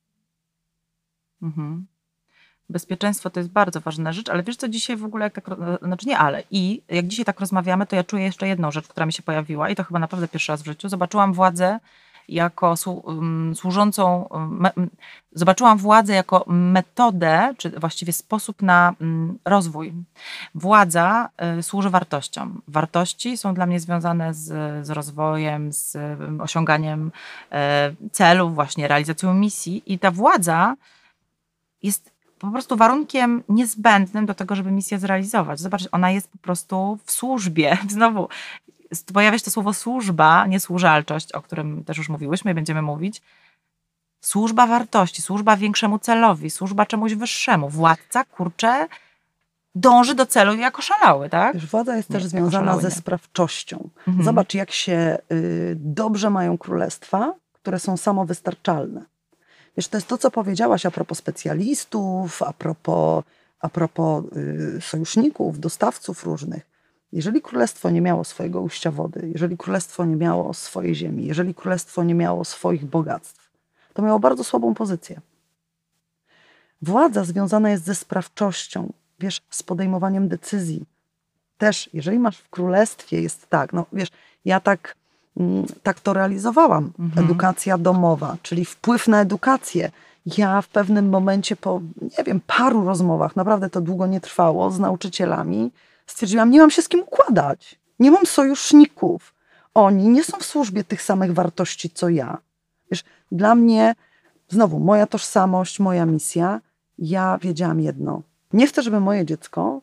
Speaker 1: Mhm. Bezpieczeństwo to jest bardzo ważna rzecz, ale wiesz co, dzisiaj w ogóle, jak tak, znaczy nie ale, i jak dzisiaj tak rozmawiamy, to ja czuję jeszcze jedną rzecz, która mi się pojawiła i to chyba naprawdę pierwszy raz w życiu. Zobaczyłam władzę jako służącą, zobaczyłam władzę jako metodę, czy właściwie sposób na rozwój. Władza służy wartościom. Wartości są dla mnie związane z, z rozwojem, z osiąganiem celów, właśnie realizacją misji i ta władza jest po prostu warunkiem niezbędnym do tego, żeby misję zrealizować. Zobacz, ona jest po prostu w służbie. Znowu pojawia się to słowo służba, nie służalczość, o którym też już mówiłyśmy i będziemy mówić. Służba wartości, służba większemu celowi, służba czemuś wyższemu. Władca, kurczę, dąży do celu jako szalały, tak?
Speaker 2: Wiesz, władza jest nie, też związana ze sprawczością. Mhm. Zobacz, jak się y, dobrze mają królestwa, które są samowystarczalne. Wiesz, to jest to, co powiedziałaś a propos specjalistów, a propos, a propos y, sojuszników, dostawców różnych. Jeżeli królestwo nie miało swojego ujścia wody, jeżeli królestwo nie miało swojej ziemi, jeżeli królestwo nie miało swoich bogactw, to miało bardzo słabą pozycję. Władza związana jest ze sprawczością, wiesz, z podejmowaniem decyzji. Też, jeżeli masz w królestwie, jest tak, no wiesz, ja tak... Tak to realizowałam. Mhm. Edukacja domowa, czyli wpływ na edukację. Ja w pewnym momencie po, nie wiem, paru rozmowach, naprawdę to długo nie trwało, z nauczycielami, stwierdziłam, nie mam się z kim układać. Nie mam sojuszników. Oni nie są w służbie tych samych wartości, co ja. Wiesz, dla mnie, znowu, moja tożsamość, moja misja, ja wiedziałam jedno. Nie chcę, żeby moje dziecko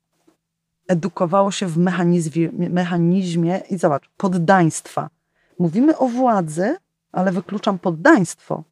Speaker 2: edukowało się w mechanizmie, mechanizmie i zobacz, poddaństwa. Mówimy o władzy, ale wykluczam poddaństwo.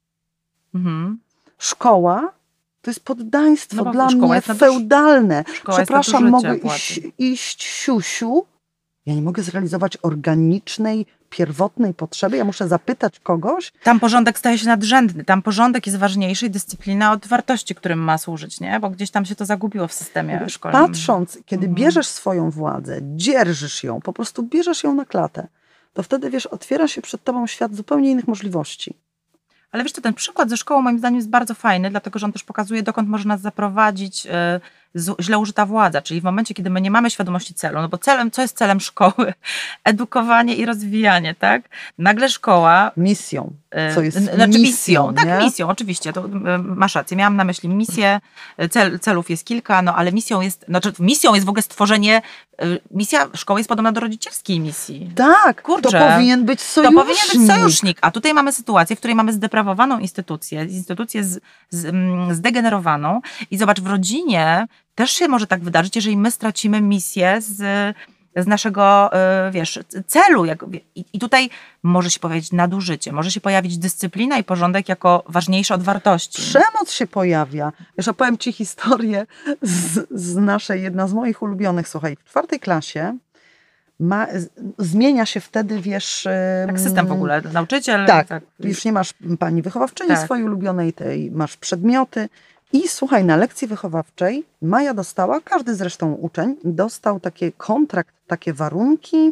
Speaker 2: Mhm. Szkoła to jest poddaństwo no dla mnie feudalne. Przepraszam, mogę iść, iść siusiu. Ja nie mogę zrealizować organicznej, pierwotnej potrzeby. Ja muszę zapytać kogoś.
Speaker 1: Tam porządek staje się nadrzędny. Tam porządek jest ważniejszy i dyscyplina od wartości, którym ma służyć, nie? Bo gdzieś tam się to zagubiło w systemie Wiesz, szkolnym.
Speaker 2: Patrząc, kiedy mhm. bierzesz swoją władzę, dzierżysz ją, po prostu bierzesz ją na klatę, to wtedy, wiesz, otwiera się przed tobą świat zupełnie innych możliwości.
Speaker 1: Ale wiesz, to ten przykład ze szkołą moim zdaniem jest bardzo fajny, dlatego że on też pokazuje, dokąd może nas zaprowadzić yy, z, źle użyta władza, czyli w momencie, kiedy my nie mamy świadomości celu, no bo celem, co jest celem szkoły? Edukowanie i rozwijanie, tak? Nagle szkoła...
Speaker 2: Misją. Co jest
Speaker 1: yy, znaczy
Speaker 2: misją,
Speaker 1: misją,
Speaker 2: nie?
Speaker 1: tak, misją, oczywiście, to yy, masz rację, miałam na myśli misję, cel, celów jest kilka, no ale misją jest, znaczy misją jest w ogóle stworzenie, yy, misja szkoły jest podobna do rodzicielskiej misji.
Speaker 2: Tak, Kurczę, to powinien być sojusznik.
Speaker 1: To powinien być sojusznik, a tutaj mamy sytuację, w której mamy zdeprawowaną instytucję, instytucję z, z, zdegenerowaną i zobacz, w rodzinie też się może tak wydarzyć, jeżeli my stracimy misję z, z naszego, wiesz, celu. Jak, i, I tutaj może się pojawić nadużycie, może się pojawić dyscyplina i porządek jako ważniejsze od wartości.
Speaker 2: Przemoc się pojawia. Wiesz, opowiem ci historię z, z naszej, jedna z moich ulubionych, słuchaj, w czwartej klasie Ma, zmienia się wtedy, wiesz...
Speaker 1: Tak, system w ogóle, nauczyciel.
Speaker 2: Tak, tak. Już nie masz pani wychowawczyni tak. swojej ulubionej, tej masz przedmioty. I słuchaj, na lekcji wychowawczej Maja dostała, każdy zresztą uczeń, dostał taki kontrakt, takie warunki,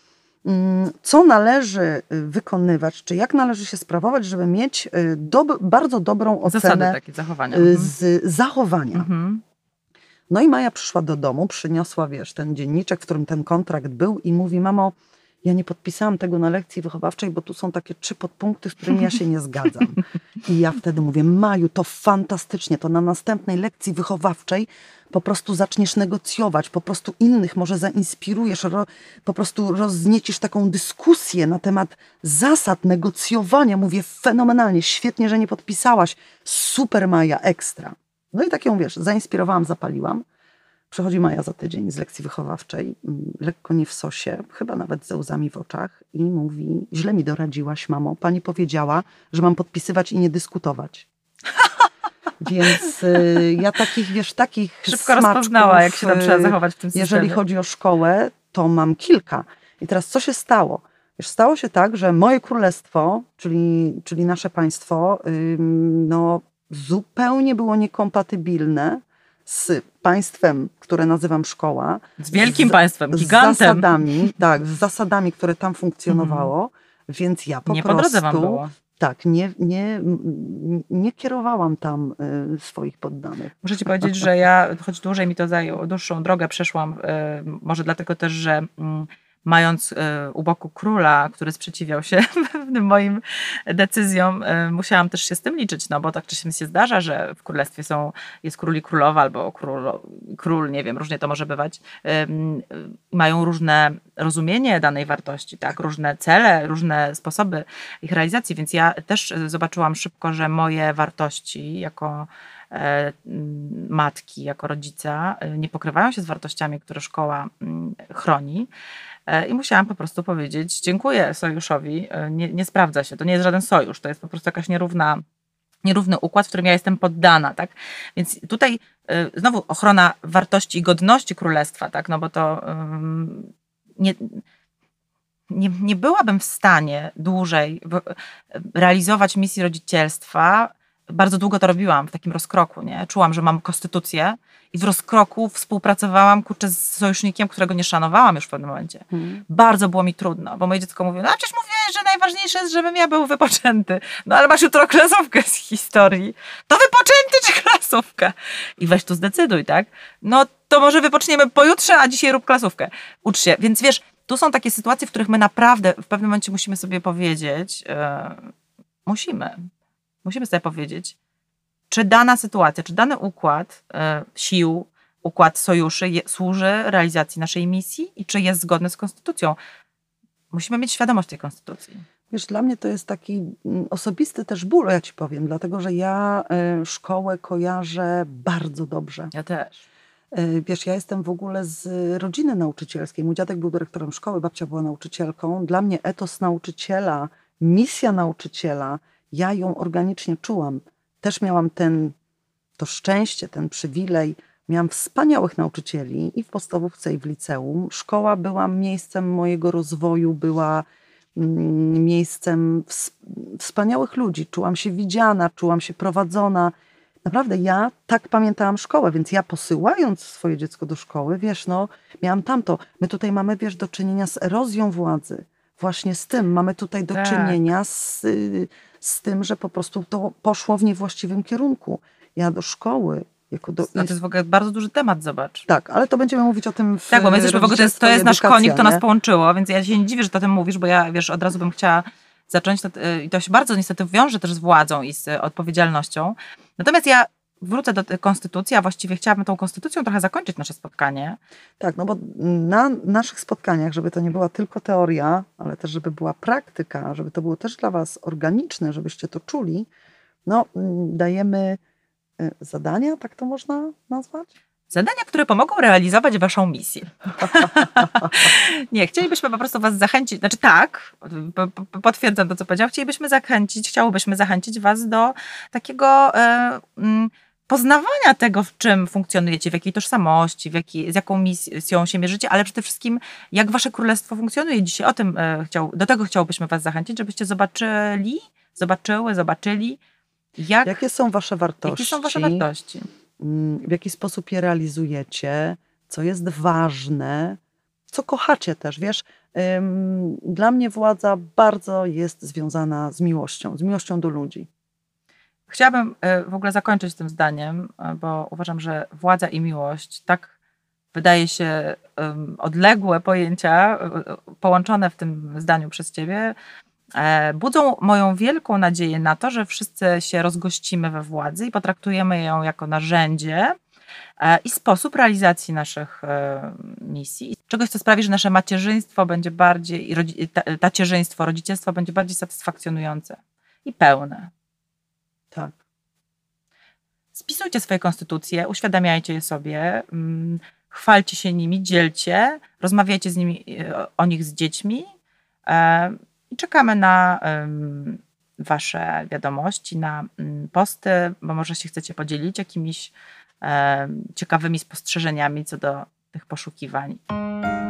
Speaker 2: co należy wykonywać, czy jak należy się sprawować, żeby mieć dob bardzo dobrą ocenę
Speaker 1: Zasady takie zachowania.
Speaker 2: z zachowania. Mhm. No i Maja przyszła do domu, przyniosła, wiesz, ten dzienniczek, w którym ten kontrakt był i mówi, mamo, ja nie podpisałam tego na lekcji wychowawczej, bo tu są takie trzy podpunkty, z którymi ja się nie zgadzam. I ja wtedy mówię, Maju, to fantastycznie, to na następnej lekcji wychowawczej po prostu zaczniesz negocjować, po prostu innych może zainspirujesz, ro, po prostu rozniecisz taką dyskusję na temat zasad negocjowania. Mówię, fenomenalnie, świetnie, że nie podpisałaś, super Maja, ekstra. No i tak ją, wiesz, zainspirowałam, zapaliłam. Przychodzi Maja za tydzień z lekcji wychowawczej, lekko nie w sosie, chyba nawet ze łzami w oczach i mówi, źle mi doradziłaś, mamo. Pani powiedziała, że mam podpisywać i nie dyskutować. Więc y, ja takich, wiesz, takich
Speaker 1: szybko rozpoznała, jak się tam trzeba zachować w tym systemie.
Speaker 2: Jeżeli chodzi o szkołę, to mam kilka. I teraz co się stało? Wiesz, stało się tak, że moje królestwo, czyli, czyli nasze państwo, y, no zupełnie było niekompatybilne z państwem, które nazywam szkoła.
Speaker 1: Z wielkim z, państwem, gigantem.
Speaker 2: Z zasadami, tak, z zasadami, które tam funkcjonowało, mm. więc ja po
Speaker 1: nie
Speaker 2: prostu...
Speaker 1: po drodze wam było.
Speaker 2: Tak, nie, nie, nie kierowałam tam y, swoich poddanych.
Speaker 1: Muszę ci powiedzieć, że ja, choć dłużej mi to zajęło, dłuższą drogę przeszłam, y, może dlatego też, że y, mając y, u boku króla, który sprzeciwiał się pewnym moim decyzjom, y, musiałam też się z tym liczyć, no bo tak czasem się zdarza, że w królestwie są, jest król i królowa, albo król, król, nie wiem, różnie to może bywać, y, y, mają różne rozumienie danej wartości, tak, różne cele, różne sposoby ich realizacji, więc ja też zobaczyłam szybko, że moje wartości jako matki, jako rodzica nie pokrywają się z wartościami, które szkoła chroni. I musiałam po prostu powiedzieć, dziękuję sojuszowi, nie, nie sprawdza się, to nie jest żaden sojusz, to jest po prostu jakaś nierówna, nierówny układ, w którym ja jestem poddana, tak? Więc tutaj y, znowu ochrona wartości i godności królestwa, tak? No bo to y, nie, nie, nie byłabym w stanie dłużej realizować misji rodzicielstwa. Bardzo długo to robiłam w takim rozkroku, nie? Czułam, że mam konstytucję i w rozkroku współpracowałam, kurczę, z sojusznikiem, którego nie szanowałam już w pewnym momencie. Hmm. Bardzo było mi trudno, bo moje dziecko mówiło, no przecież mówiłeś, że najważniejsze jest, żebym ja był wypoczęty. No ale masz jutro klasówkę z historii. To wypoczęty czy klasówkę? I weź tu zdecyduj, tak? No to może wypoczniemy pojutrze, a dzisiaj rób klasówkę. Ucz się. Więc wiesz, tu są takie sytuacje, w których my naprawdę w pewnym momencie musimy sobie powiedzieć, yy, musimy. musimy sobie powiedzieć, czy dana sytuacja, czy dany układ e, sił, układ sojuszy je, służy realizacji naszej misji i czy jest zgodny z konstytucją. Musimy mieć świadomość tej konstytucji.
Speaker 2: Wiesz, dla mnie to jest taki osobisty też ból, ja ci powiem, dlatego że ja y, szkołę kojarzę bardzo dobrze.
Speaker 1: Ja też.
Speaker 2: Y, wiesz, ja jestem w ogóle z rodziny nauczycielskiej. Mój dziadek był dyrektorem szkoły, babcia była nauczycielką. Dla mnie etos nauczyciela, misja nauczyciela, ja ją organicznie czułam. Też miałam ten, to szczęście, ten przywilej. Miałam wspaniałych nauczycieli i w podstawówce, i w liceum. Szkoła była miejscem mojego rozwoju, była miejscem wspaniałych ludzi. Czułam się widziana, czułam się prowadzona. Naprawdę ja tak pamiętałam szkołę, więc ja posyłając swoje dziecko do szkoły, wiesz, no, miałam tamto. My tutaj mamy, wiesz, do czynienia z erozją władzy. Właśnie z tym. Mamy tutaj do
Speaker 1: tak.
Speaker 2: czynienia z, z tym, że po prostu to poszło w niewłaściwym kierunku. Ja do szkoły jako do...
Speaker 1: To jest w ogóle bardzo duży temat, zobacz.
Speaker 2: Tak, ale to będziemy mówić o tym w
Speaker 1: Tak, bo my jesteśmy w ogóle, to jest, to jest nasz konik, to
Speaker 2: nie?
Speaker 1: nas połączyło, więc ja się nie dziwię, że to o tym mówisz, bo ja, wiesz, od razu bym chciała zacząć, to, i to się bardzo niestety wiąże też z władzą i z odpowiedzialnością. Natomiast ja wrócę do tej konstytucji, a właściwie chciałabym tą konstytucją trochę zakończyć nasze spotkanie.
Speaker 2: Tak, no bo na naszych spotkaniach, żeby to nie była tylko teoria, ale też żeby była praktyka, żeby to było też dla was organiczne, żebyście to czuli, no dajemy zadania, tak to można nazwać?
Speaker 1: Zadania, które pomogą realizować waszą misję. Nie, chcielibyśmy po prostu was zachęcić, znaczy tak, potwierdzam to, co powiedział, chcielibyśmy zachęcić, chciałobyśmy zachęcić was do takiego e, m, poznawania tego, w czym funkcjonujecie, w jakiej tożsamości, w jakiej, z jaką misją się mierzycie, ale przede wszystkim, jak wasze królestwo funkcjonuje dzisiaj. O tym e, chciał, do tego chciałobyśmy was zachęcić, żebyście zobaczyli, zobaczyły, zobaczyli, Jak,
Speaker 2: jakie są wasze wartości?
Speaker 1: Jakie są wasze wartości?
Speaker 2: W jaki sposób je realizujecie? Co jest ważne? Co kochacie też, wiesz? Ym, dla mnie władza bardzo jest związana z miłością, z miłością do ludzi.
Speaker 1: Chciałabym w ogóle zakończyć tym zdaniem, bo uważam, że władza i miłość, tak wydaje się um, odległe pojęcia, połączone w tym zdaniu przez ciebie, budzą moją wielką nadzieję na to, że wszyscy się rozgościmy we władzy i potraktujemy ją jako narzędzie i sposób realizacji naszych misji. Czegoś, co sprawi, że nasze macierzyństwo będzie bardziej, tacierzyństwo, rodzicielstwo będzie bardziej satysfakcjonujące i pełne.
Speaker 2: Tak.
Speaker 1: Spisujcie swoje konstytucje, uświadamiajcie je sobie, chwalcie się nimi, dzielcie, rozmawiajcie z nimi, o nich z dziećmi. I czekamy na um, wasze wiadomości, na um, posty, bo może się chcecie podzielić jakimiś um, ciekawymi spostrzeżeniami co do tych poszukiwań.